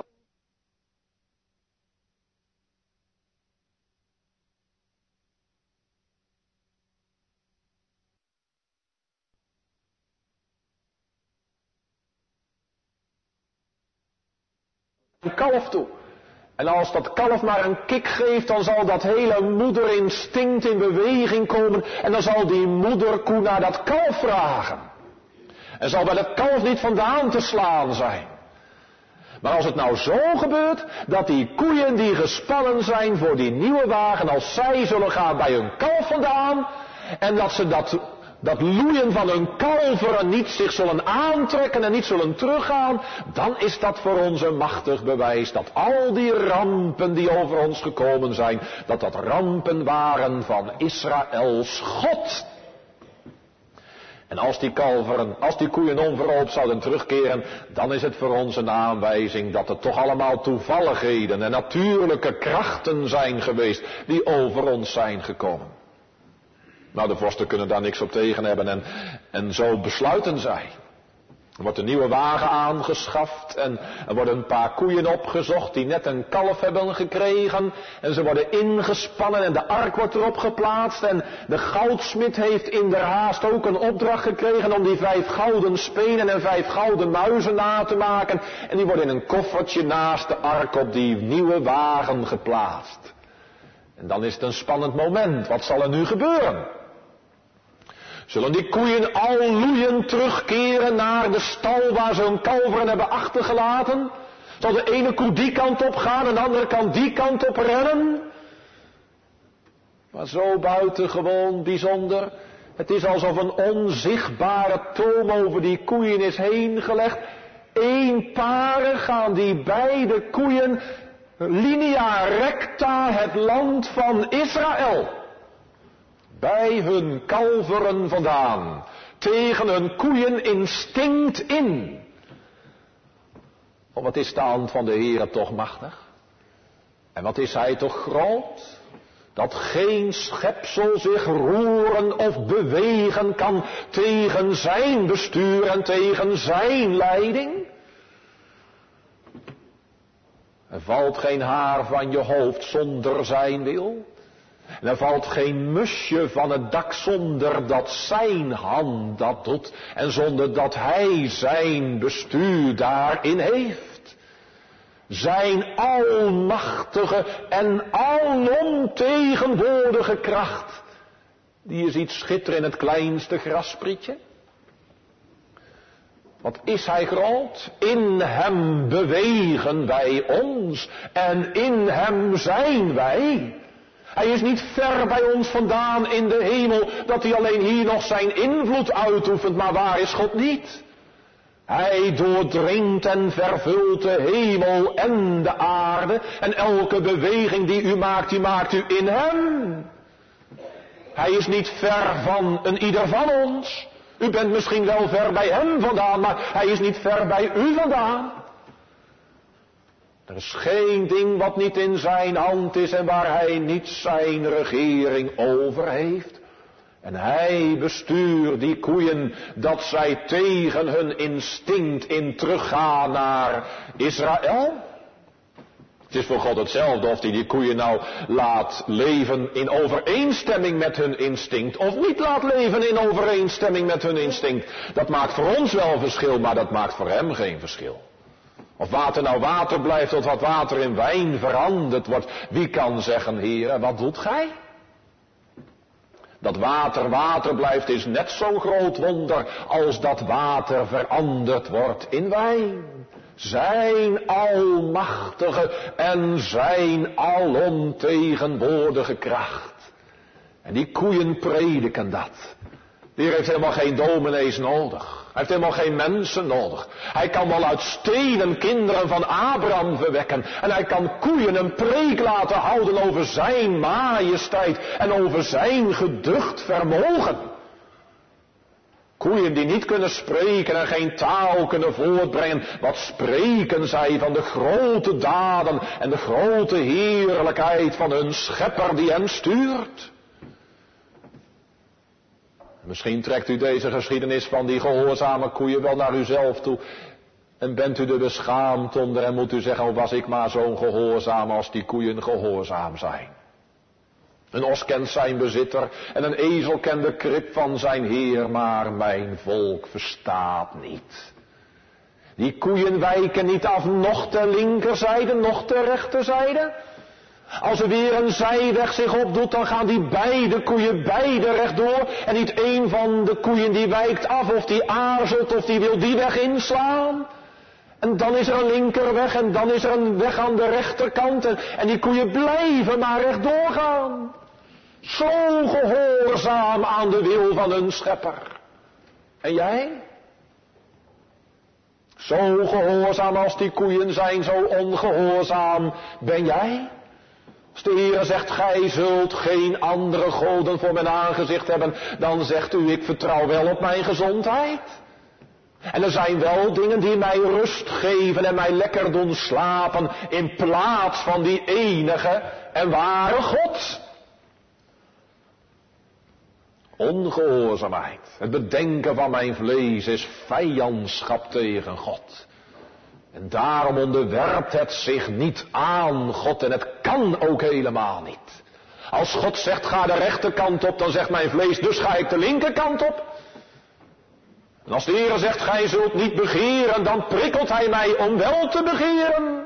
een kalf toe. En als dat kalf maar een kik geeft, dan zal dat hele moederinstinct in beweging komen. En dan zal die moederkoe naar dat kalf vragen. En zal bij dat kalf niet vandaan te slaan zijn. Maar als het nou zo gebeurt, dat die koeien die gespannen zijn voor die nieuwe wagen, als zij zullen gaan bij hun kalf vandaan, en dat ze dat, dat loeien van hun kalveren niet zich zullen aantrekken en niet zullen teruggaan, dan is dat voor ons een machtig bewijs dat al die rampen die over ons gekomen zijn, dat dat rampen waren van Israëls God. En als die kalveren, als die koeien onverhoopt zouden terugkeren, dan is het voor ons een aanwijzing dat het toch allemaal toevalligheden en natuurlijke krachten zijn geweest die over ons zijn gekomen. Nou, de vorsten kunnen daar niks op tegen hebben en, en zo besluiten zij. Er wordt een nieuwe wagen aangeschaft en er worden een paar koeien opgezocht die net een kalf hebben gekregen. En ze worden ingespannen en de ark wordt erop geplaatst. En de goudsmid heeft in der haast ook een opdracht gekregen om die vijf gouden spenen en vijf gouden muizen na te maken. En die worden in een koffertje naast de ark op die nieuwe wagen geplaatst. En dan is het een spannend moment. Wat zal er nu gebeuren? Zullen die koeien al loeiend terugkeren naar de stal waar ze hun kalveren hebben achtergelaten? Zal de ene koe die kant op gaan en de andere kant die kant op rennen? Maar zo buitengewoon bijzonder. Het is alsof een onzichtbare toom over die koeien is heen gelegd. Eenparig gaan die beide koeien linea recta het land van Israël bij hun kalveren vandaan, tegen hun koeien instinct in. Oh, wat is de hand van de Heer toch machtig? En wat is Hij toch groot? Dat geen schepsel zich roeren of bewegen kan tegen zijn bestuur en tegen zijn leiding. Er valt geen haar van je hoofd zonder zijn wil. En er valt geen musje van het dak zonder dat zijn hand dat doet. En zonder dat hij zijn bestuur daarin heeft. Zijn almachtige en alomtegenwoordige kracht. Die je ziet schitteren in het kleinste grassprietje. Wat is hij groot? In hem bewegen wij ons. En in hem zijn wij. Hij is niet ver bij ons vandaan in de hemel, dat hij alleen hier nog zijn invloed uitoefent, maar waar is God niet? Hij doordringt en vervult de hemel en de aarde, en elke beweging die u maakt, die maakt u in hem. Hij is niet ver van een ieder van ons. U bent misschien wel ver bij hem vandaan, maar hij is niet ver bij u vandaan. Er is geen ding wat niet in zijn hand is en waar hij niet zijn regering over heeft. En hij bestuurt die koeien dat zij tegen hun instinct in teruggaan naar Israël. Het is voor God hetzelfde of hij die koeien nou laat leven in overeenstemming met hun instinct of niet laat leven in overeenstemming met hun instinct. Dat maakt voor ons wel verschil, maar dat maakt voor hem geen verschil. Of water nou water blijft tot wat water in wijn veranderd wordt. Wie kan zeggen, Heere, wat doet gij? Dat water water blijft is net zo'n groot wonder als dat water veranderd wordt in wijn. Zijn almachtige en zijn alomtegenwoordige kracht. En die koeien prediken dat. Die heeft helemaal geen dominees nodig. Hij heeft helemaal geen mensen nodig. Hij kan wel uit stenen kinderen van Abraham verwekken. En hij kan koeien een preek laten houden over zijn majesteit en over zijn geducht vermogen. Koeien die niet kunnen spreken en geen taal kunnen voortbrengen. Wat spreken zij van de grote daden en de grote heerlijkheid van hun schepper die hen stuurt. Misschien trekt u deze geschiedenis van die gehoorzame koeien wel naar uzelf toe. En bent u er beschaamd onder en moet u zeggen, oh, was ik maar zo'n gehoorzaam als die koeien gehoorzaam zijn. Een os kent zijn bezitter en een ezel kent de krib van zijn heer, maar mijn volk verstaat niet. Die koeien wijken niet af, noch ter linkerzijde, noch ter rechterzijde. Als er weer een zijweg zich opdoet, dan gaan die beide koeien beide rechtdoor. En niet één van de koeien die wijkt af of die aarzelt of die wil die weg inslaan. En dan is er een linkerweg en dan is er een weg aan de rechterkant. En, en die koeien blijven maar rechtdoor gaan. Zo gehoorzaam aan de wil van hun schepper. En jij? Zo gehoorzaam als die koeien zijn, zo ongehoorzaam ben jij? Als de Heer zegt, gij zult geen andere goden voor mijn aangezicht hebben, dan zegt u, ik vertrouw wel op mijn gezondheid. En er zijn wel dingen die mij rust geven en mij lekker doen slapen, in plaats van die enige en ware God. Ongehoorzaamheid, het bedenken van mijn vlees is vijandschap tegen God. En daarom onderwerpt het zich niet aan God en het kan ook helemaal niet. Als God zegt ga de rechterkant op, dan zegt mijn vlees dus ga ik de linkerkant op. En als de Heer zegt gij zult niet begeren, dan prikkelt hij mij om wel te begeren.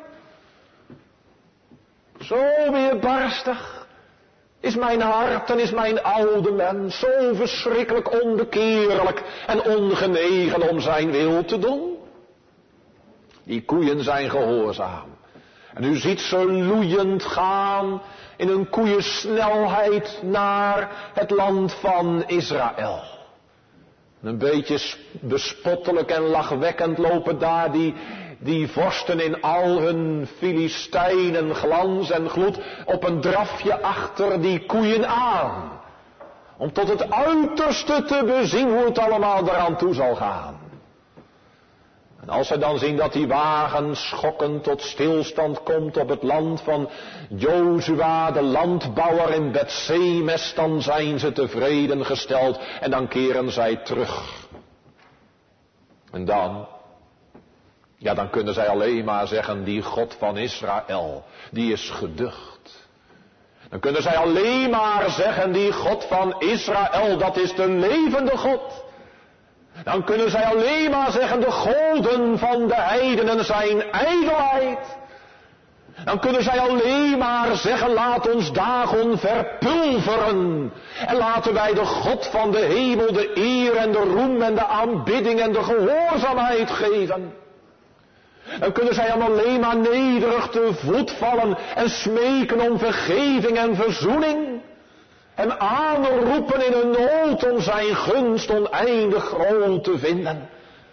Zo weerbarstig is mijn hart en is mijn oude mens zo verschrikkelijk onbekeerlijk en ongenegen om zijn wil te doen. Die koeien zijn gehoorzaam. En u ziet ze loeiend gaan in een koeiensnelheid naar het land van Israël. Een beetje bespottelijk en lachwekkend lopen daar die, die vorsten in al hun Filistijnen glans en gloed op een drafje achter die koeien aan. Om tot het uiterste te bezien hoe het allemaal eraan toe zal gaan. En als ze dan zien dat die wagen schokkend tot stilstand komt op het land van Jozua, de landbouwer in Bethsemes, dan zijn ze tevreden gesteld en dan keren zij terug. En dan, ja dan kunnen zij alleen maar zeggen, die God van Israël, die is geducht. Dan kunnen zij alleen maar zeggen, die God van Israël, dat is de levende God. Dan kunnen zij alleen maar zeggen, de goden van de heidenen zijn ijdelheid. Dan kunnen zij alleen maar zeggen, laat ons dagon verpulveren. En laten wij de God van de hemel de eer en de roem en de aanbidding en de gehoorzaamheid geven. Dan kunnen zij hem alleen maar nederig te voet vallen en smeken om vergeving en verzoening. Hem aanroepen in hun nood om zijn gunst oneindig groot te vinden.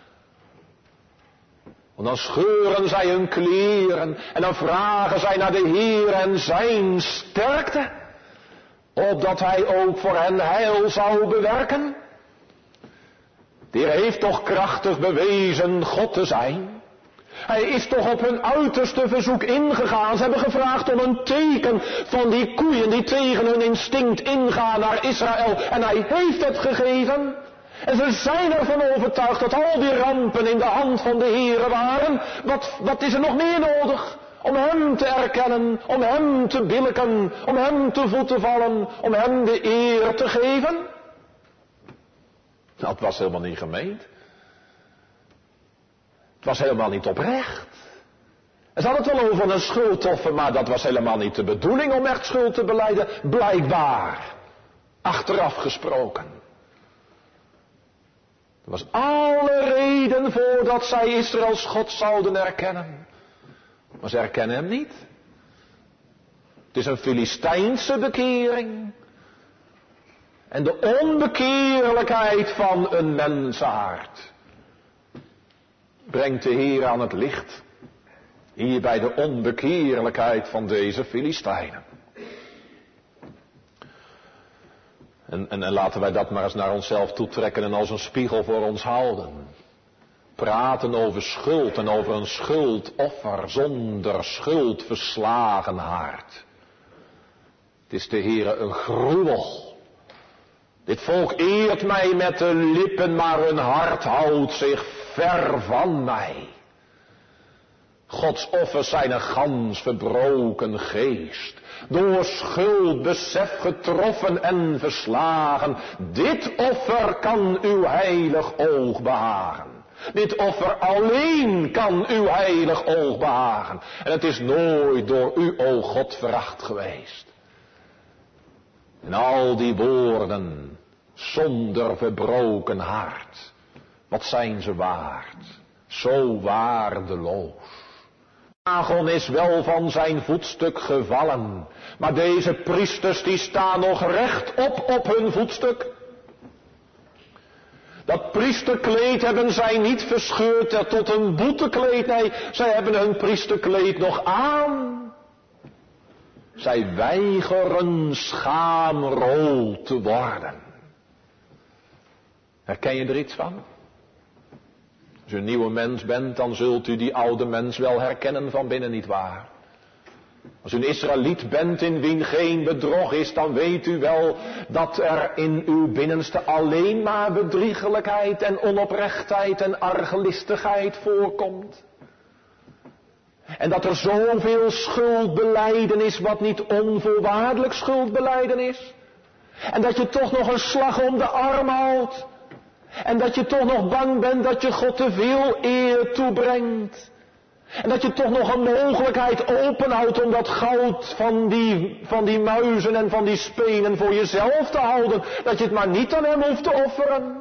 Want dan scheuren zij hun kleren en dan vragen zij naar de Heer en zijn sterkte, opdat hij ook voor hen heil zou bewerken. De Heer heeft toch krachtig bewezen God te zijn. Hij is toch op hun uiterste verzoek ingegaan. Ze hebben gevraagd om een teken van die koeien die tegen hun instinct ingaan naar Israël. En hij heeft het gegeven. En ze zijn ervan overtuigd dat al die rampen in de hand van de Heere waren. Wat, wat is er nog meer nodig? Om hem te erkennen, om hem te billijken, om hem te voet te vallen, om hem de eer te geven? Dat was helemaal niet gemeend. Het was helemaal niet oprecht. Ze hadden het wel over een schuldoffer, maar dat was helemaal niet de bedoeling om echt schuld te belijden, blijkbaar. Achteraf gesproken. Er was alle reden voor dat zij Israëls God zouden erkennen. Maar ze herkennen hem niet. Het is een Filistijnse bekering. En de onbekeerlijkheid van een mensenhart brengt de Heer aan het licht. Hier bij de onbekeerlijkheid van deze Filistijnen. En, en, en laten wij dat maar eens naar onszelf toetrekken en als een spiegel voor ons houden. Praten over schuld en over een schuldoffer zonder schuldverslagen hart. Het is de Heere een gruwel. Dit volk eert mij met de lippen, maar hun hart houdt zich ver van mij. Gods offers zijn een gans verbroken geest, door schuldbesef getroffen en verslagen. Dit offer kan uw heilig oog behagen. Dit offer alleen kan uw heilig oog behagen. En het is nooit door u, o God, veracht geweest. En al die woorden, zonder verbroken hart, wat zijn ze waard? Zo waardeloos. Dagon is wel van zijn voetstuk gevallen, maar deze priesters die staan nog rechtop op hun voetstuk. Dat priesterkleed hebben zij niet verscheurd tot een boetekleed, nee, zij hebben hun priesterkleed nog aan. Zij weigeren schaamrood te worden. Herken je er iets van? Als u een nieuwe mens bent, dan zult u die oude mens wel herkennen van binnen, niet waar? Als u een Israëliet bent in wien geen bedrog is, dan weet u wel dat er in uw binnenste alleen maar bedriegelijkheid en onoprechtheid en argelistigheid voorkomt. En dat er zoveel schuldbelijden is wat niet onvoorwaardelijk schuldbelijden is. En dat je toch nog een slag om de arm houdt. En dat je toch nog bang bent dat je God te veel eer toebrengt. En dat je toch nog een mogelijkheid openhoudt om dat goud van die, van die muizen en van die spenen voor jezelf te houden. Dat je het maar niet aan hem hoeft te offeren.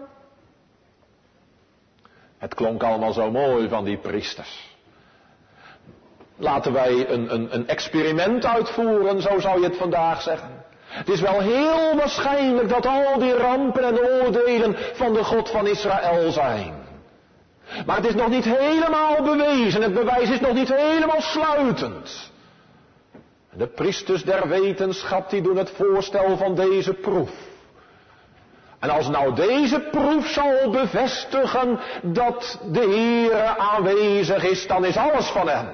Het klonk allemaal zo mooi van die priesters. Laten wij een, een, een experiment uitvoeren, zo zou je het vandaag zeggen. Het is wel heel waarschijnlijk dat al die rampen en oordelen van de God van Israël zijn. Maar het is nog niet helemaal bewezen, het bewijs is nog niet helemaal sluitend. De priesters der wetenschap die doen het voorstel van deze proef. En als nou deze proef zal bevestigen dat de Heere aanwezig is, dan is alles van hem.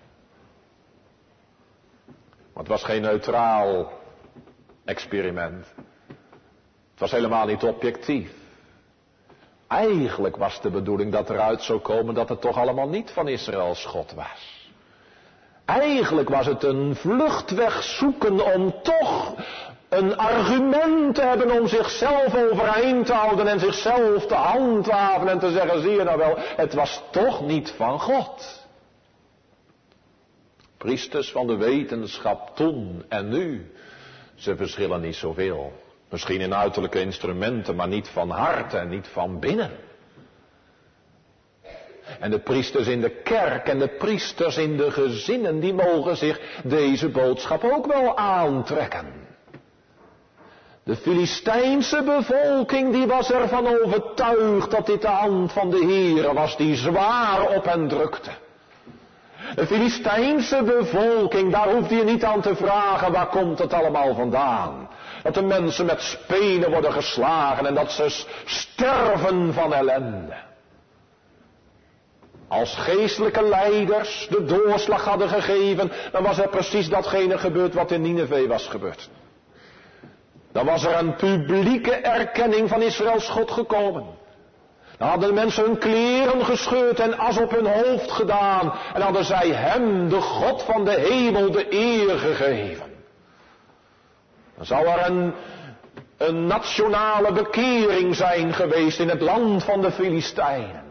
Maar het was geen neutraal experiment. Het was helemaal niet objectief. Eigenlijk was de bedoeling dat eruit zou komen dat het toch allemaal niet van Israëls God was. Eigenlijk was het een vluchtweg zoeken om toch een argument te hebben om zichzelf overeind te houden en zichzelf te handhaven en te zeggen, zie je nou wel, het was toch niet van God. Priesters van de wetenschap toen en nu, ze verschillen niet zoveel. Misschien in uiterlijke instrumenten, maar niet van hart en niet van binnen. En de priesters in de kerk en de priesters in de gezinnen, die mogen zich deze boodschap ook wel aantrekken. De Filistijnse bevolking, die was ervan overtuigd dat dit de hand van de Heere was, die zwaar op hen drukte. De Filistijnse bevolking, daar hoefde je niet aan te vragen, waar komt het allemaal vandaan? Dat de mensen met spenen worden geslagen en dat ze sterven van ellende. Als geestelijke leiders de doorslag hadden gegeven, dan was er precies datgene gebeurd wat in Nineve was gebeurd. Dan was er een publieke erkenning van Israëls God gekomen. Dan hadden de mensen hun kleren gescheurd en as op hun hoofd gedaan. En hadden zij hem, de God van de hemel, de eer gegeven. Dan zou er een, een nationale bekering zijn geweest in het land van de Filistijnen.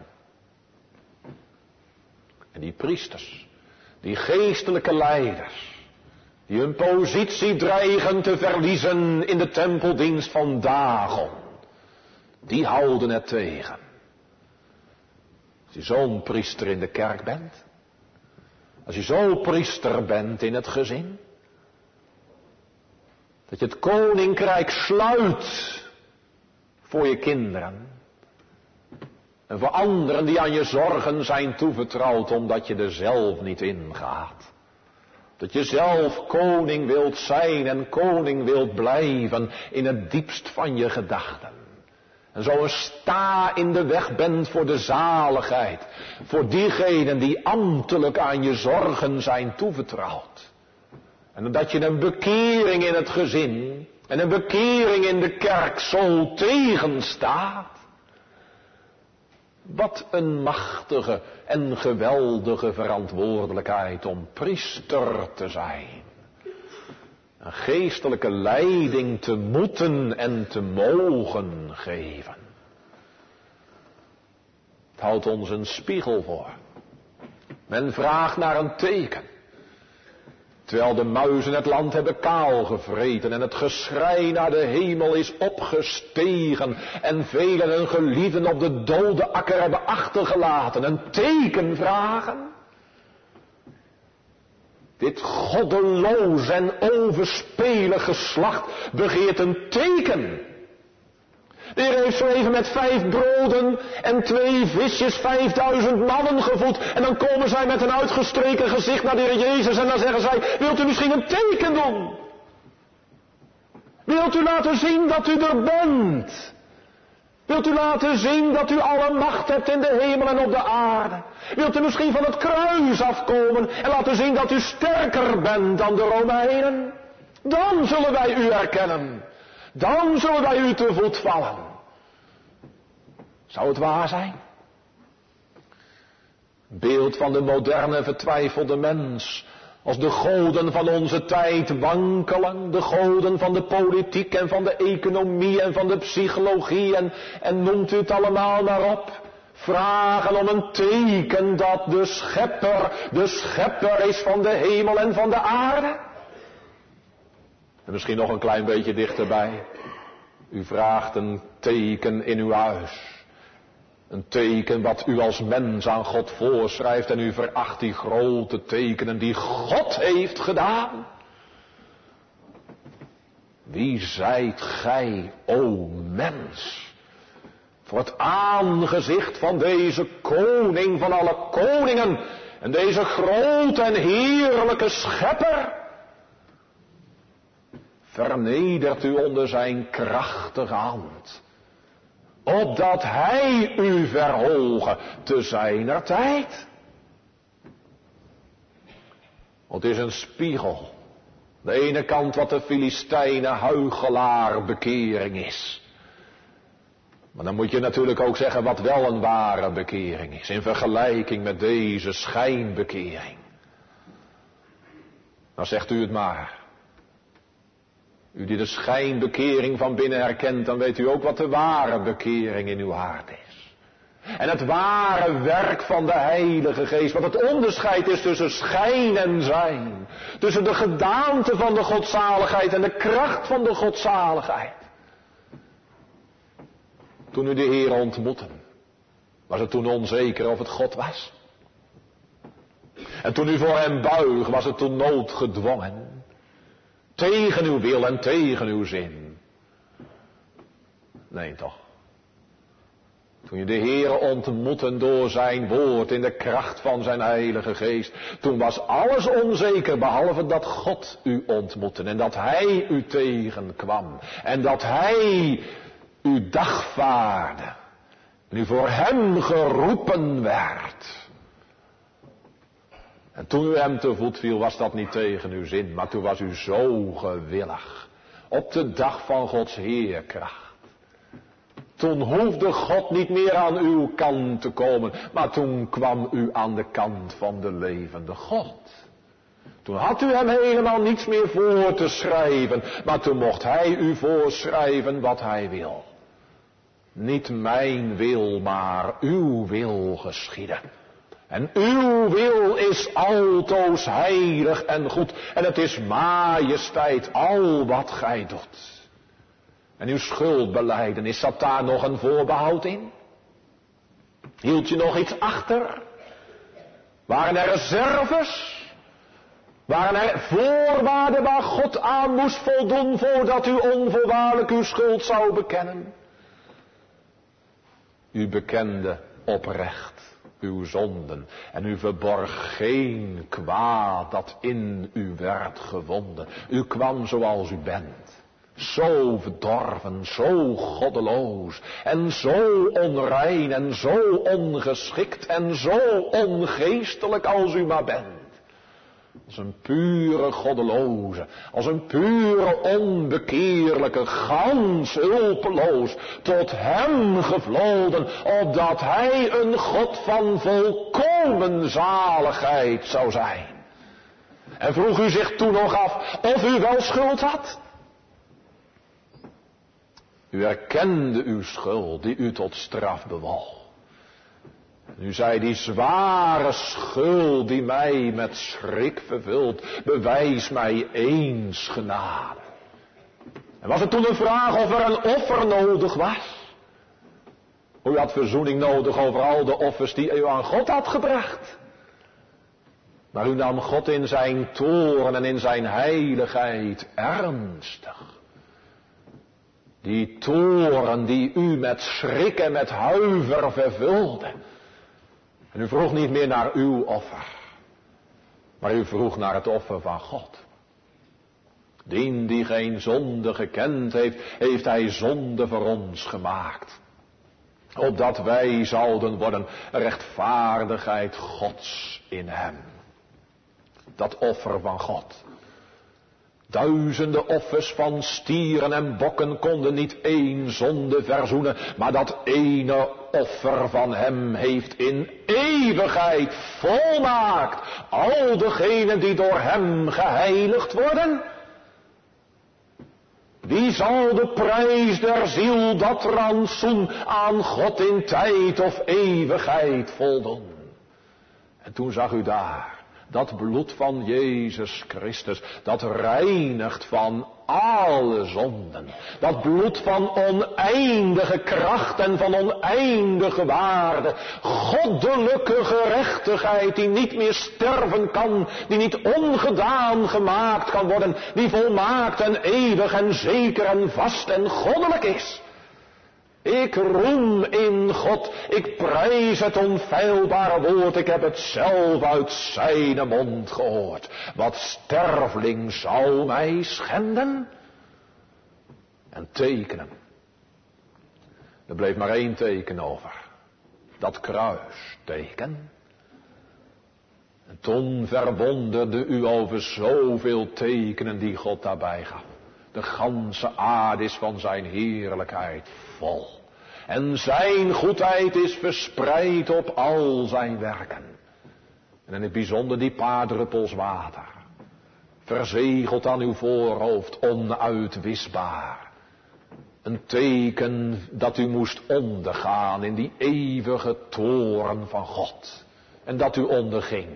En die priesters, die geestelijke leiders, die hun positie dreigen te verliezen in de tempeldienst van Dagon, die houden het tegen. Als je zo'n priester in de kerk bent, als je zo'n priester bent in het gezin, dat je het koninkrijk sluit voor je kinderen en voor anderen die aan je zorgen zijn toevertrouwd omdat je er zelf niet in gaat. Dat je zelf koning wilt zijn en koning wilt blijven in het diepst van je gedachten. En zo een sta in de weg bent voor de zaligheid. Voor diegenen die ambtelijk aan je zorgen zijn toevertrouwd. En dat je een bekering in het gezin en een bekering in de kerk zo tegenstaat. Wat een machtige en geweldige verantwoordelijkheid om priester te zijn. Een geestelijke leiding te moeten en te mogen geven. Het houdt ons een spiegel voor. Men vraagt naar een teken. Terwijl de muizen het land hebben kaal gevreten en het geschrei naar de hemel is opgestegen en velen hun geliefden op de dode akker hebben achtergelaten. Een teken vragen. Dit goddeloos en overspelig geslacht begeert een teken. De Heer heeft zo even met vijf broden en twee visjes vijfduizend mannen gevoed. En dan komen zij met een uitgestreken gezicht naar de Heer Jezus en dan zeggen zij, wilt u misschien een teken doen? Wilt u laten zien dat u er bent? Wilt u laten zien dat u alle macht hebt in de hemel en op de aarde? Wilt u misschien van het kruis afkomen en laten zien dat u sterker bent dan de Romeinen? Dan zullen wij u erkennen. Dan zullen wij u te voet vallen. Zou het waar zijn? Beeld van de moderne vertwijfelde mens. Als de goden van onze tijd wankelen. De goden van de politiek en van de economie en van de psychologie. En, en noemt u het allemaal maar op. Vragen om een teken dat de schepper, de schepper is van de hemel en van de aarde. En misschien nog een klein beetje dichterbij. U vraagt een teken in uw huis. Een teken wat u als mens aan God voorschrijft en u veracht die grote tekenen die God heeft gedaan. Wie zijt gij, o mens, voor het aangezicht van deze koning van alle koningen en deze grote en heerlijke schepper? Vernedert u onder zijn krachtige hand, opdat hij u verhoge te zijner tijd. Het is een spiegel. De ene kant wat de Filistijnen huichelaar bekering is. Maar dan moet je natuurlijk ook zeggen wat wel een ware bekering is, in vergelijking met deze schijnbekering. Dan zegt u het maar. U die de schijnbekering van binnen herkent, dan weet u ook wat de ware bekering in uw hart is. En het ware werk van de Heilige Geest, wat het onderscheid is tussen schijn en zijn. Tussen de gedaante van de godzaligheid en de kracht van de godzaligheid. Toen u de Heer ontmoette, was het toen onzeker of het God was. En toen u voor hem buig, was het toen noodgedwongen. Tegen uw wil en tegen uw zin. Nee toch. Toen je de Heere ontmoette door zijn woord in de kracht van zijn Heilige Geest. Toen was alles onzeker behalve dat God u ontmoette. En dat hij u tegenkwam. En dat hij u dagvaarde. En u voor hem geroepen werd. En toen u hem te voet viel, was dat niet tegen uw zin, maar toen was u zo gewillig. Op de dag van Gods heerkracht. Toen hoefde God niet meer aan uw kant te komen, maar toen kwam u aan de kant van de levende God. Toen had u hem helemaal niets meer voor te schrijven, maar toen mocht hij u voorschrijven wat hij wil. Niet mijn wil, maar uw wil geschieden. En uw wil is altoos heilig en goed. En het is majesteit al wat gij doet. En uw schuldbelijdenis, zat daar nog een voorbehoud in? Hield je nog iets achter? Waren er reserves? Waren er voorwaarden waar God aan moest voldoen voordat u onvoorwaardelijk uw schuld zou bekennen? U bekende oprecht uw zonden en u verborg geen kwaad dat in u werd gewonden. U kwam zoals u bent. Zo verdorven, zo goddeloos en zo onrein en zo ongeschikt en zo ongeestelijk als u maar bent. Als een pure goddeloze, als een pure onbekeerlijke, gans hulpeloos, tot hem gevloden, opdat hij een God van volkomen zaligheid zou zijn. En vroeg u zich toen nog af of u wel schuld had? U erkende uw schuld die u tot straf bewoog. Nu zei die zware schuld die mij met schrik vervult, bewijs mij eens genade. En was het toen een vraag of er een offer nodig was? U had verzoening nodig over al de offers die u aan God had gebracht. Maar u nam God in zijn toorn en in zijn heiligheid ernstig. Die toorn die u met schrik en met huiver vervulde. En u vroeg niet meer naar uw offer, maar u vroeg naar het offer van God. Dien die geen zonde gekend heeft, heeft hij zonde voor ons gemaakt. Opdat wij zouden worden rechtvaardigheid Gods in hem. Dat offer van God. Duizenden offers van stieren en bokken konden niet één zonde verzoenen, maar dat ene offer van hem heeft in eeuwigheid volmaakt al degenen die door hem geheiligd worden. Wie zal de prijs der ziel, dat rantsoen, aan God in tijd of eeuwigheid voldoen? En toen zag u daar dat bloed van Jezus Christus, dat reinigt van alle zonden. Dat bloed van oneindige kracht en van oneindige waarde. Goddelijke gerechtigheid die niet meer sterven kan, die niet ongedaan gemaakt kan worden, die volmaakt en eeuwig en zeker en vast en goddelijk is. Ik roem in God, ik prijs het onfeilbare woord, ik heb het zelf uit zijn mond gehoord. Wat sterveling zou mij schenden? En tekenen. Er bleef maar één teken over. Dat kruisteken. En toen verwonderde u over zoveel tekenen die God daarbij gaf. De ganse aarde is van zijn heerlijkheid vol. En zijn goedheid is verspreid op al zijn werken. En in het bijzonder die paar druppels water. Verzegeld aan uw voorhoofd, onuitwisbaar. Een teken dat u moest ondergaan in die eeuwige toorn van God. En dat u onderging.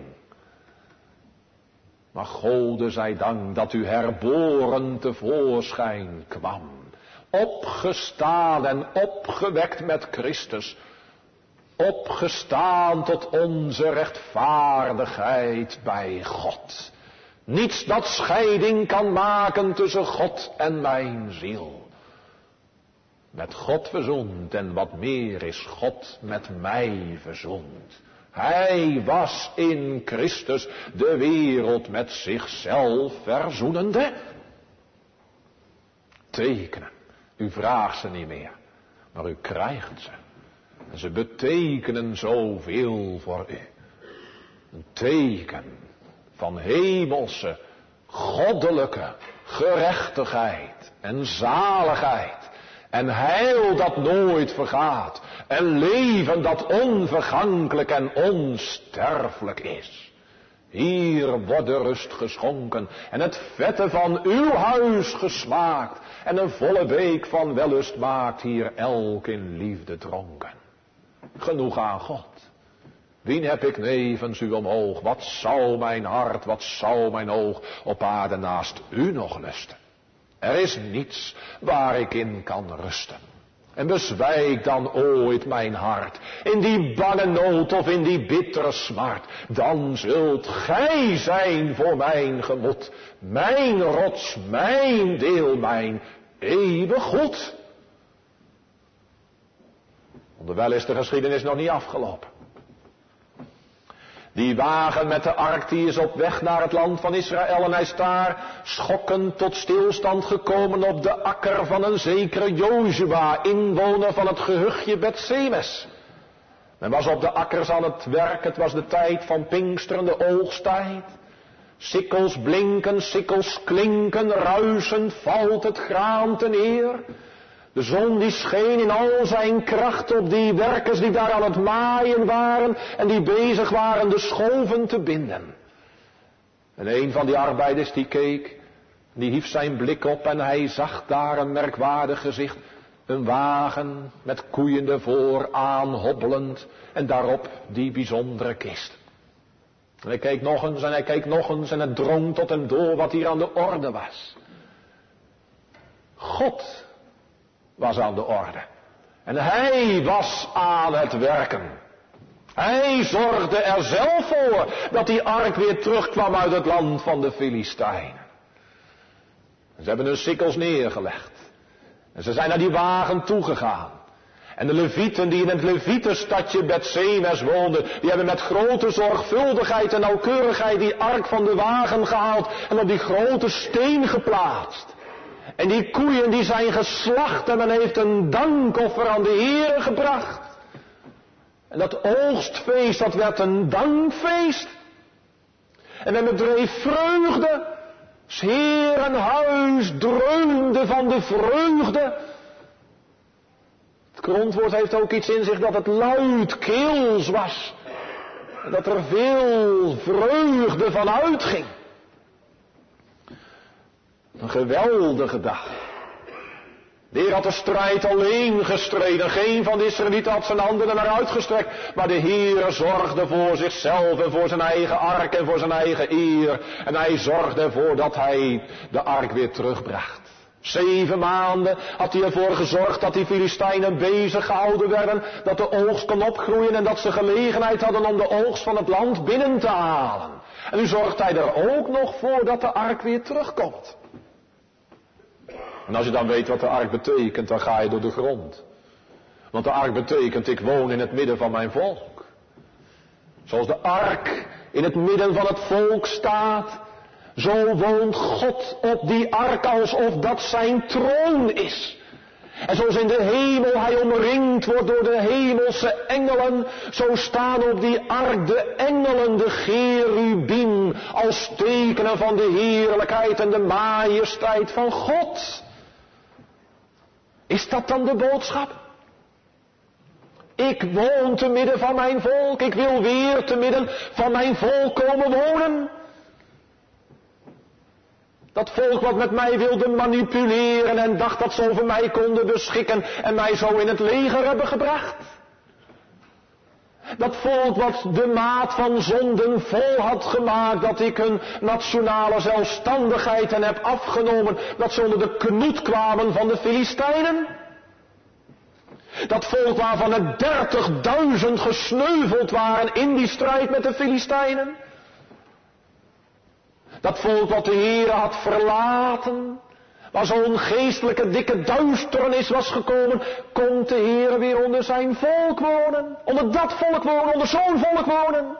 Maar Gode zij dank dat u herboren tevoorschijn kwam. Opgestaan en opgewekt met Christus. Opgestaan tot onze rechtvaardigheid bij God. Niets dat scheiding kan maken tussen God en mijn ziel. Met God verzoend en wat meer is God met mij verzoend. Hij was in Christus de wereld met zichzelf verzoenende. Tekenen. U vraagt ze niet meer, maar u krijgt ze. En ze betekenen zoveel voor u. Een teken van hemelse, goddelijke gerechtigheid en zaligheid. En heil dat nooit vergaat. En leven dat onvergankelijk en onsterfelijk is. Hier wordt de rust geschonken en het vette van uw huis gesmaakt. En een volle week van wellust maakt hier elk in liefde dronken. Genoeg aan God. Wien heb ik nevens u omhoog? Wat zou mijn hart, wat zou mijn oog op aarde naast u nog lusten? Er is niets waar ik in kan rusten. En bezwijk dan ooit mijn hart, in die bange nood of in die bittere smart, dan zult gij zijn voor mijn gemoed, mijn rots, mijn deel, mijn eeuwig goed. Onderwijl is de geschiedenis nog niet afgelopen. Die wagen met de ark die is op weg naar het land van Israël en hij is daar schokkend tot stilstand gekomen op de akker van een zekere Jozua, inwoner van het gehuchtje Bet-Semes. Men was op de akkers aan het werk, het was de tijd van Pinksteren, de oogsttijd. Sikkels blinken, sikkels klinken, ruisend valt het graan ten neer. De zon die scheen in al zijn kracht op die werkers die daar aan het maaien waren en die bezig waren de schoven te binden. En een van die arbeiders die keek, die hief zijn blik op en hij zag daar een merkwaardig gezicht. Een wagen met koeien ervoor aanhobbelend en daarop die bijzondere kist. En hij keek nog eens en hij keek nog eens en het drong tot hem door wat hier aan de orde was. God was aan de orde. En hij was aan het werken. Hij zorgde er zelf voor dat die ark weer terugkwam uit het land van de Filistijnen. Ze hebben hun sikkels neergelegd. En ze zijn naar die wagen toegegaan. En de levieten die in het levietenstadje Bet-Semes woonden, die hebben met grote zorgvuldigheid en nauwkeurigheid die ark van de wagen gehaald en op die grote steen geplaatst. En die koeien die zijn geslacht en men heeft een dankoffer aan de Heere gebracht. En dat oogstfeest, dat werd een dankfeest. En men bedreef vreugde. 's Heeren huis dreunde van de vreugde. Het grondwoord heeft ook iets in zich dat het luidkeels was. En dat er veel vreugde van uitging. Een geweldige dag. De Heer had de strijd alleen gestreden. Geen van de Israëlieten had zijn handen er naar uitgestrekt. Maar de Heer zorgde voor zichzelf en voor zijn eigen ark en voor zijn eigen eer. En hij zorgde ervoor dat hij de ark weer terugbracht. Zeven maanden had hij ervoor gezorgd dat die Filistijnen bezig gehouden werden. Dat de oogst kon opgroeien en dat ze gelegenheid hadden om de oogst van het land binnen te halen. En nu zorgt hij er ook nog voor dat de ark weer terugkomt. En als je dan weet wat de ark betekent, dan ga je door de grond. Want de ark betekent, ik woon in het midden van mijn volk. Zoals de ark in het midden van het volk staat, zo woont God op die ark alsof dat zijn troon is. En zoals in de hemel hij omringd wordt door de hemelse engelen, zo staan op die ark de engelen, de cherubim, als tekenen van de heerlijkheid en de majesteit van God. Is dat dan de boodschap? Ik woon te midden van mijn volk, ik wil weer te midden van mijn volk komen wonen. Dat volk wat met mij wilde manipuleren en dacht dat ze over mij konden beschikken en mij zo in het leger hebben gebracht. Dat volk wat de maat van zonden vol had gemaakt, dat ik hun nationale zelfstandigheid hen heb afgenomen, dat ze onder de knoet kwamen van de Filistijnen. Dat volk waarvan er dertigduizend gesneuveld waren in die strijd met de Filistijnen. Dat volk wat de Heere had verlaten, waar zo'n geestelijke dikke duisternis was gekomen, komt de Heere weer onder zijn volk wonen. Onder dat volk wonen, onder zo'n volk wonen.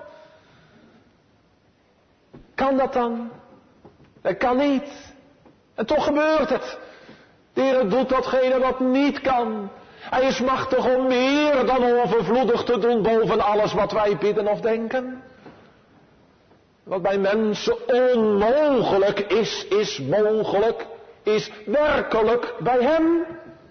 Kan dat dan? Dat kan niet. En toch gebeurt het. De Heere doet datgene wat niet kan. Hij is machtig om meer dan overvloedig te doen boven alles wat wij bidden of denken. Wat bij mensen onmogelijk is, is mogelijk, is werkelijk bij hem.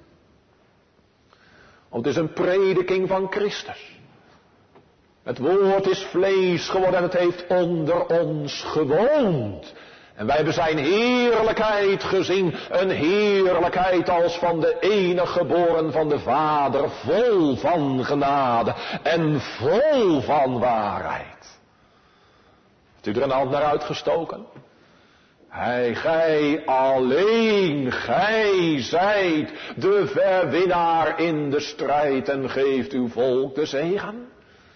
Want het is een prediking van Christus. Het woord is vlees geworden en het heeft onder ons gewoond. En wij hebben zijn heerlijkheid gezien, een heerlijkheid als van de enige geboren van de Vader, vol van genade en vol van waarheid. Heeft u er een hand naar uitgestoken? Hij, gij alleen, gij zijt de verwinnaar in de strijd en geeft uw volk de zegen.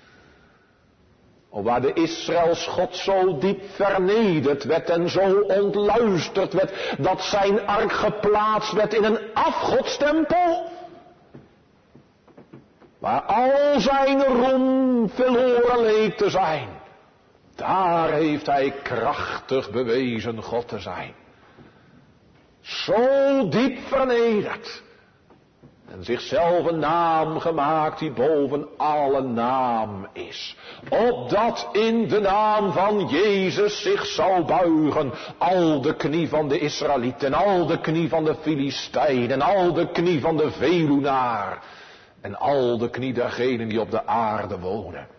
O, waar de Israëls God zo diep vernederd werd en zo ontluisterd werd, dat zijn ark geplaatst werd in een afgodstempel. Waar al zijn roem verloren leek te zijn. Daar heeft hij krachtig bewezen God te zijn. Zo diep vernederd. En zichzelf een naam gemaakt die boven alle naam is. Opdat in de naam van Jezus zich zou buigen al de knie van de Israëlieten, al de knie van de Filistijnen, al de knie van de Veluwnaar en al de knie dergenen die op de aarde wonen.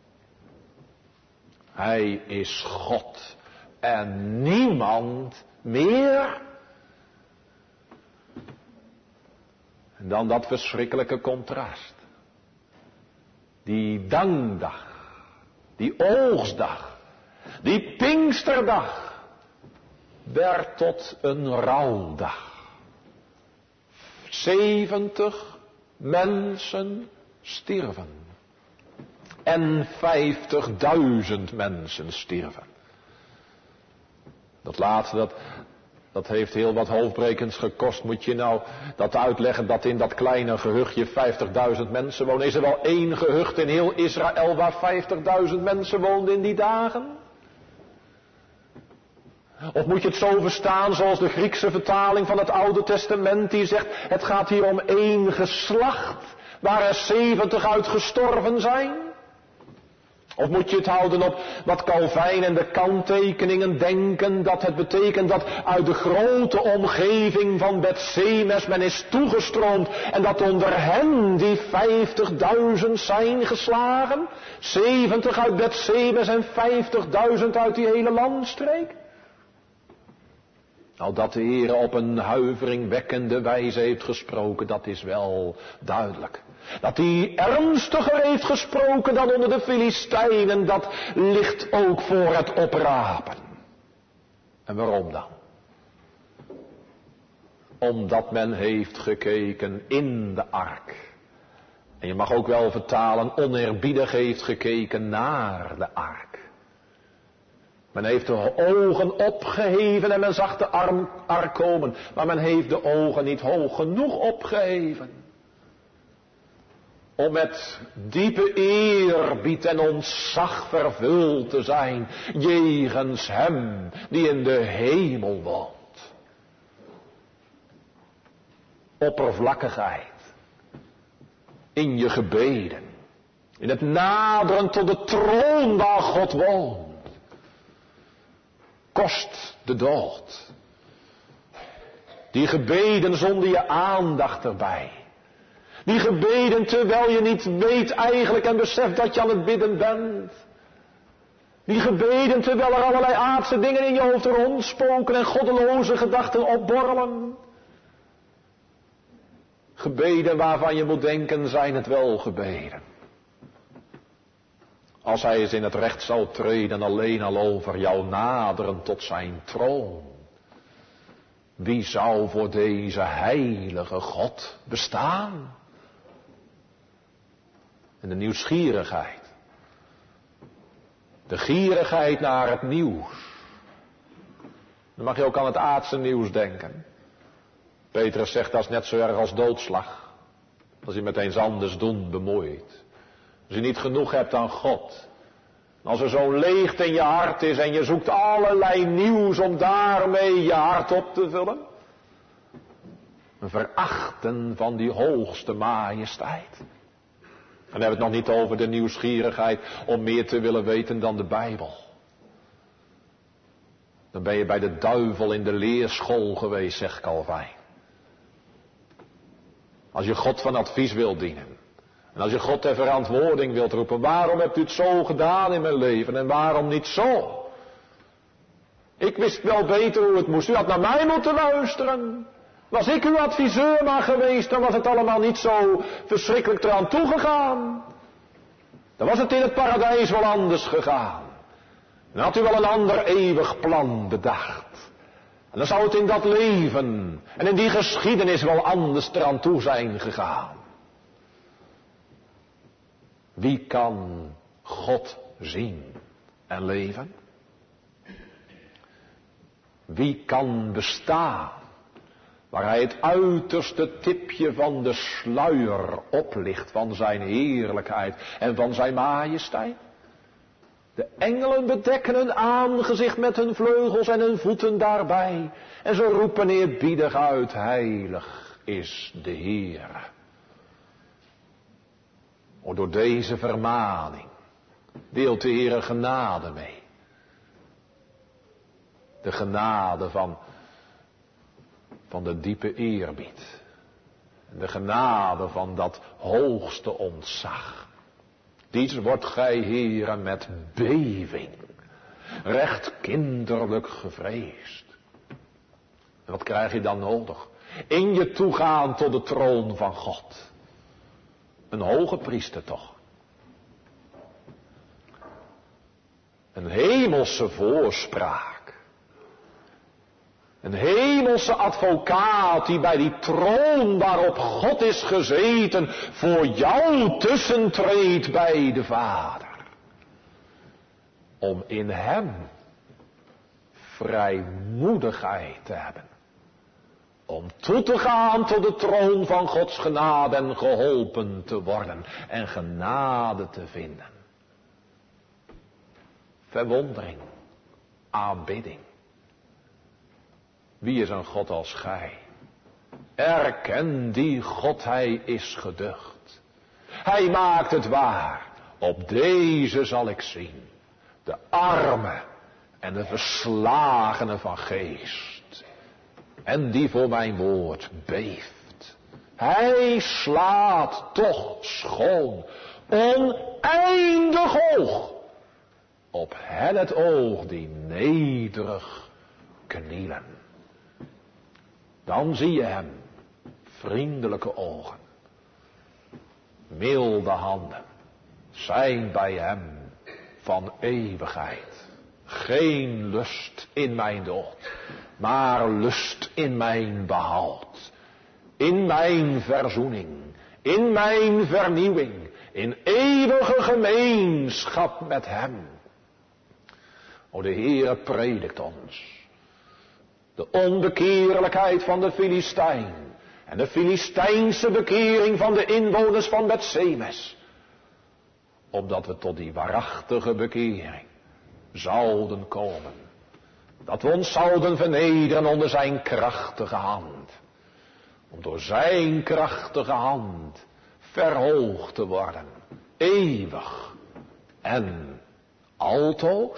Hij is God en niemand meer. En dan dat verschrikkelijke contrast. Die dankdag, die oogstdag, die Pinksterdag werd tot een rouwdag. Zeventig mensen stierven. En vijftigduizend mensen stierven. Dat laatste, dat, dat heeft heel wat hoofdbrekens gekost. Moet je nou dat uitleggen dat in dat kleine gehuchtje vijftigduizend mensen wonen? Is er wel één gehucht in heel Israël waar vijftigduizend mensen woonden in die dagen? Of moet je het zo verstaan zoals de Griekse vertaling van het Oude Testament die zegt, het gaat hier om één geslacht waar er zeventig uit gestorven zijn? Of moet je het houden op wat Calvijn en de kanttekeningen denken, dat het betekent dat uit de grote omgeving van Bethsemes men is toegestroomd en dat onder hen die vijftigduizend zijn geslagen? zeventig uit Bethsemes en vijftigduizend uit die hele landstreek? Nou, dat de Heer op een huiveringwekkende wijze heeft gesproken, dat is wel duidelijk. Dat hij ernstiger heeft gesproken dan onder de Filistijnen, dat ligt ook voor het oprapen. En waarom dan? Omdat men heeft gekeken in de ark. En je mag ook wel vertalen, oneerbiedig heeft gekeken naar de ark. Men heeft de ogen opgeheven en men zag de ark komen. Maar men heeft de ogen niet hoog genoeg opgeheven. Om met diepe eerbied en ontzag vervuld te zijn. Jegens hem die in de hemel woont. Oppervlakkigheid. In je gebeden. In het naderen tot de troon waar God woont. Kost de dood. Die gebeden zonder je aandacht erbij. Die gebeden terwijl je niet weet eigenlijk en beseft dat je aan het bidden bent. Die gebeden terwijl er allerlei aardse dingen in je hoofd rondspoken en goddeloze gedachten opborrelen. Gebeden waarvan je moet denken, zijn het wel gebeden. Als hij eens in het recht zou treden alleen al over jou naderen tot zijn troon. Wie zou voor deze heilige God bestaan? En de nieuwsgierigheid. De gierigheid naar het nieuws. Dan mag je ook aan het aardse nieuws denken. Petrus zegt dat is net zo erg als doodslag. Als je met eens anders doen bemoeit. Als je niet genoeg hebt aan God. Als er zo'n leegte in je hart is en je zoekt allerlei nieuws om daarmee je hart op te vullen. Een verachten van die hoogste majesteit. En dan hebben we het nog niet over de nieuwsgierigheid om meer te willen weten dan de Bijbel. Dan ben je bij de duivel in de leerschool geweest, zegt Calvijn. Als je God van advies wilt dienen. En als je God ter verantwoording wilt roepen. Waarom hebt u het zo gedaan in mijn leven en waarom niet zo? Ik wist wel beter hoe het moest. U had naar mij moeten luisteren. Was ik uw adviseur maar geweest, dan was het allemaal niet zo verschrikkelijk eraan toegegaan. Dan was het in het paradijs wel anders gegaan. Dan had u wel een ander eeuwig plan bedacht. En dan zou het in dat leven en in die geschiedenis wel anders eraan toe zijn gegaan. Wie kan God zien en leven? Wie kan bestaan waar hij het uiterste tipje van de sluier oplicht van zijn heerlijkheid en van zijn majesteit? De engelen bedekken hun aangezicht met hun vleugels en hun voeten daarbij. En ze roepen eerbiedig uit, heilig is de Heer. O, door deze vermaning deelt de Heer genade mee. De genade van, van de diepe eerbied. De genade van dat hoogste ontzag. Dies wordt gij, Heere, met beving, recht kinderlijk gevreesd. En wat krijg je dan nodig? In je toegaan tot de troon van God. Een hoge priester toch. Een hemelse voorspraak. Een hemelse advocaat die bij die troon waarop God is gezeten voor jou tussentreedt bij de Vader. Om in hem vrijmoedigheid te hebben. Om toe te gaan tot de troon van Gods genade en geholpen te worden en genade te vinden. Verwondering, aanbidding. Wie is een God als gij? Erken die God, hij is geducht. Hij maakt het waar. Op deze zal ik zien. De arme en de verslagene van geest. En die voor mijn woord beeft. Hij slaat toch schoon. Oneindig hoog. Op hen het oog die nederig knielen. Dan zie je hem, vriendelijke ogen, milde handen, zijn bij hem van eeuwigheid. Geen lust in mijn dood, maar lust in mijn behoud. In mijn verzoening, in mijn vernieuwing, in eeuwige gemeenschap met hem. O, de Heere predikt ons. De onbekeerlijkheid van de Filistijn. En de Filistijnse bekering van de inwoners van Bethsemes. Opdat we tot die waarachtige bekering zouden komen. Dat we ons zouden vernederen onder zijn krachtige hand. Om door zijn krachtige hand verhoogd te worden. Eeuwig en altoos.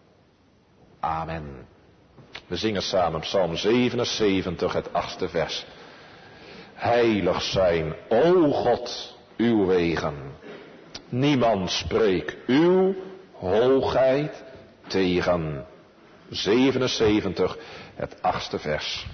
Amen. We zingen samen Psalm zevenenzeventig, het achtste vers. Heilig zijn, o God, uw wegen. Niemand spreekt uw hoogheid tegen. zevenenzeventig, het achtste vers.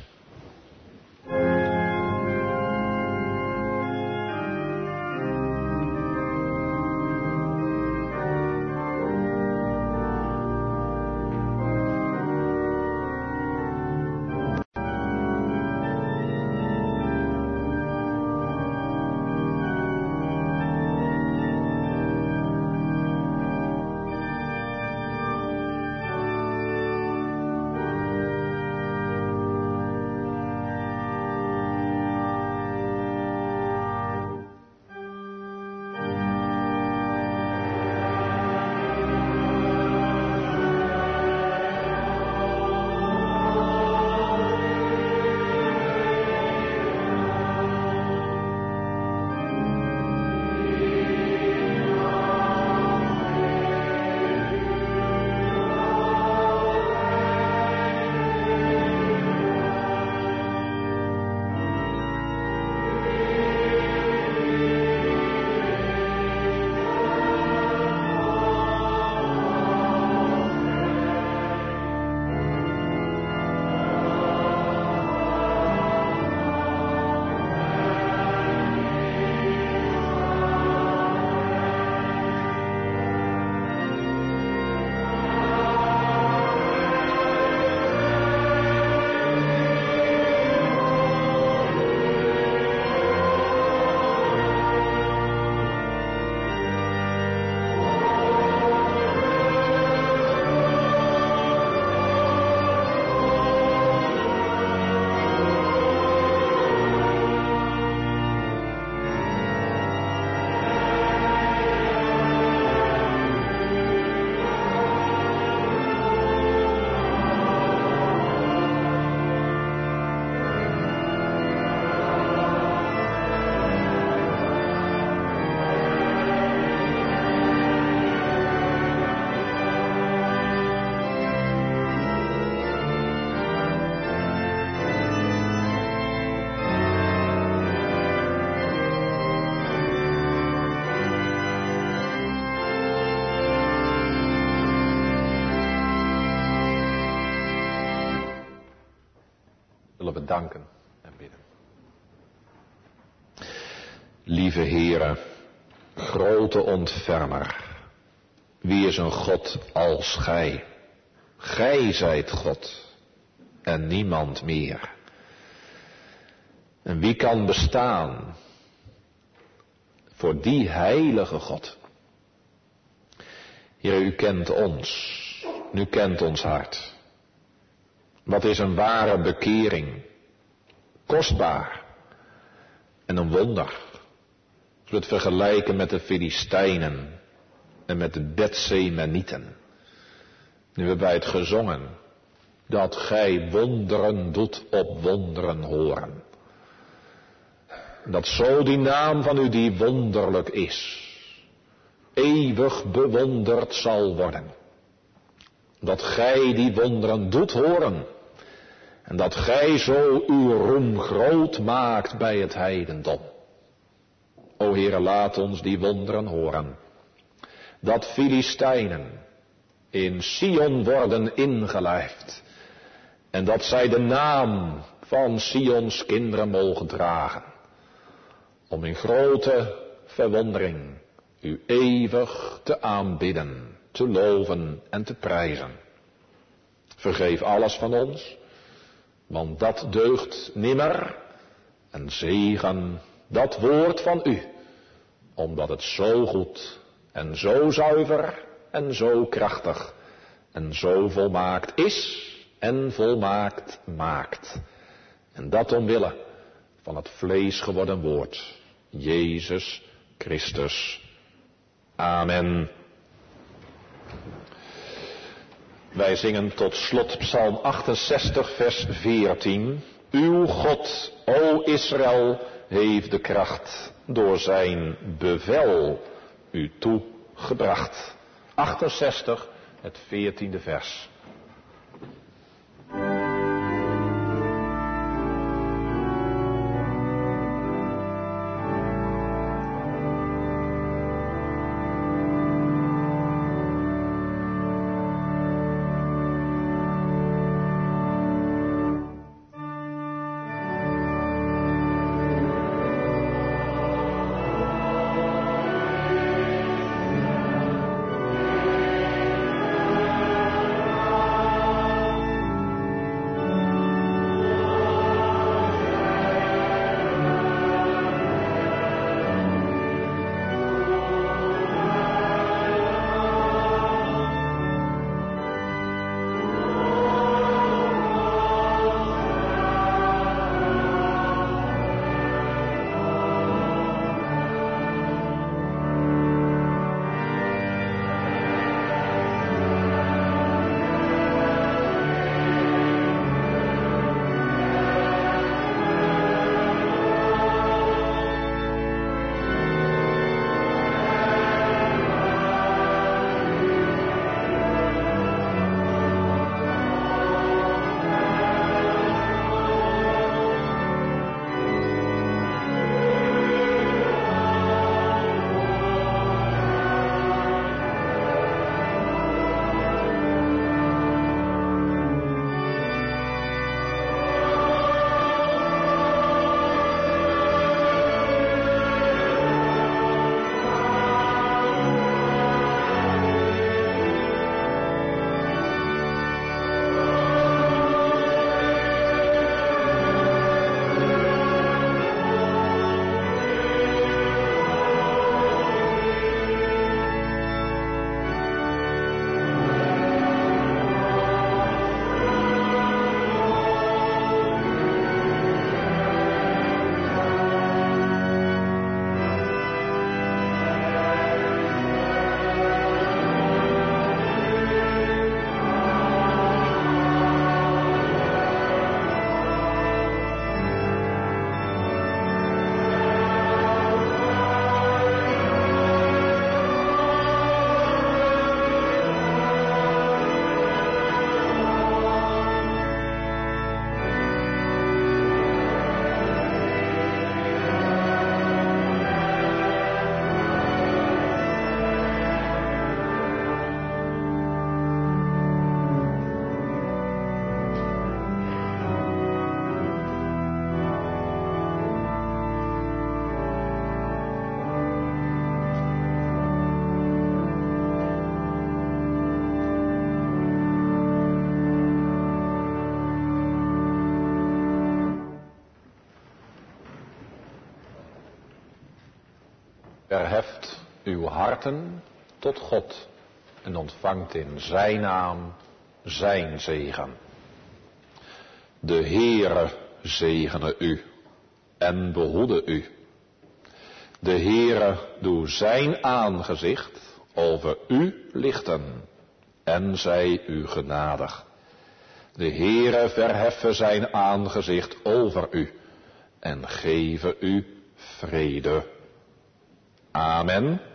Zullen we danken en bidden. Lieve Heere, grote ontfermer, wie is een God als Gij? Gij zijt God en niemand meer. En wie kan bestaan voor die heilige God? Heer, u kent ons, u kent ons hart. Wat is een ware bekering? Kostbaar en een wonder. Als we het vergelijken met de Filistijnen en met de Betsemanieten. Nu hebben wij het gezongen, dat gij wonderen doet op wonderen horen. Dat zo die naam van u die wonderlijk is, eeuwig bewonderd zal worden. Dat gij die wonderen doet horen. En dat gij zo uw roem groot maakt bij het heidendom. O Heere, laat ons die wonderen horen. Dat Filistijnen in Sion worden ingelijfd. En dat zij de naam van Sions kinderen mogen dragen. Om in grote verwondering u eeuwig te aanbidden, te loven en te prijzen. Vergeef alles van ons, want dat deugt nimmer. En zegen dat woord van u, omdat het zo goed en zo zuiver en zo krachtig en zo volmaakt is en volmaakt maakt. En dat omwille van het vlees geworden woord, Jezus Christus. Amen. Wij zingen tot slot Psalm achtenzestig, vers veertien. Uw God, o Israël, heeft de kracht door zijn bevel u toegebracht. achtenzestig, het veertiende vers. verheft uw harten tot God en ontvangt in zijn naam zijn zegen. De Heere zegene u en behoede u. De Heere doe zijn aangezicht over u lichten en zij u genadig. De Heere verheffe zijn aangezicht over u en geven u vrede. Amen.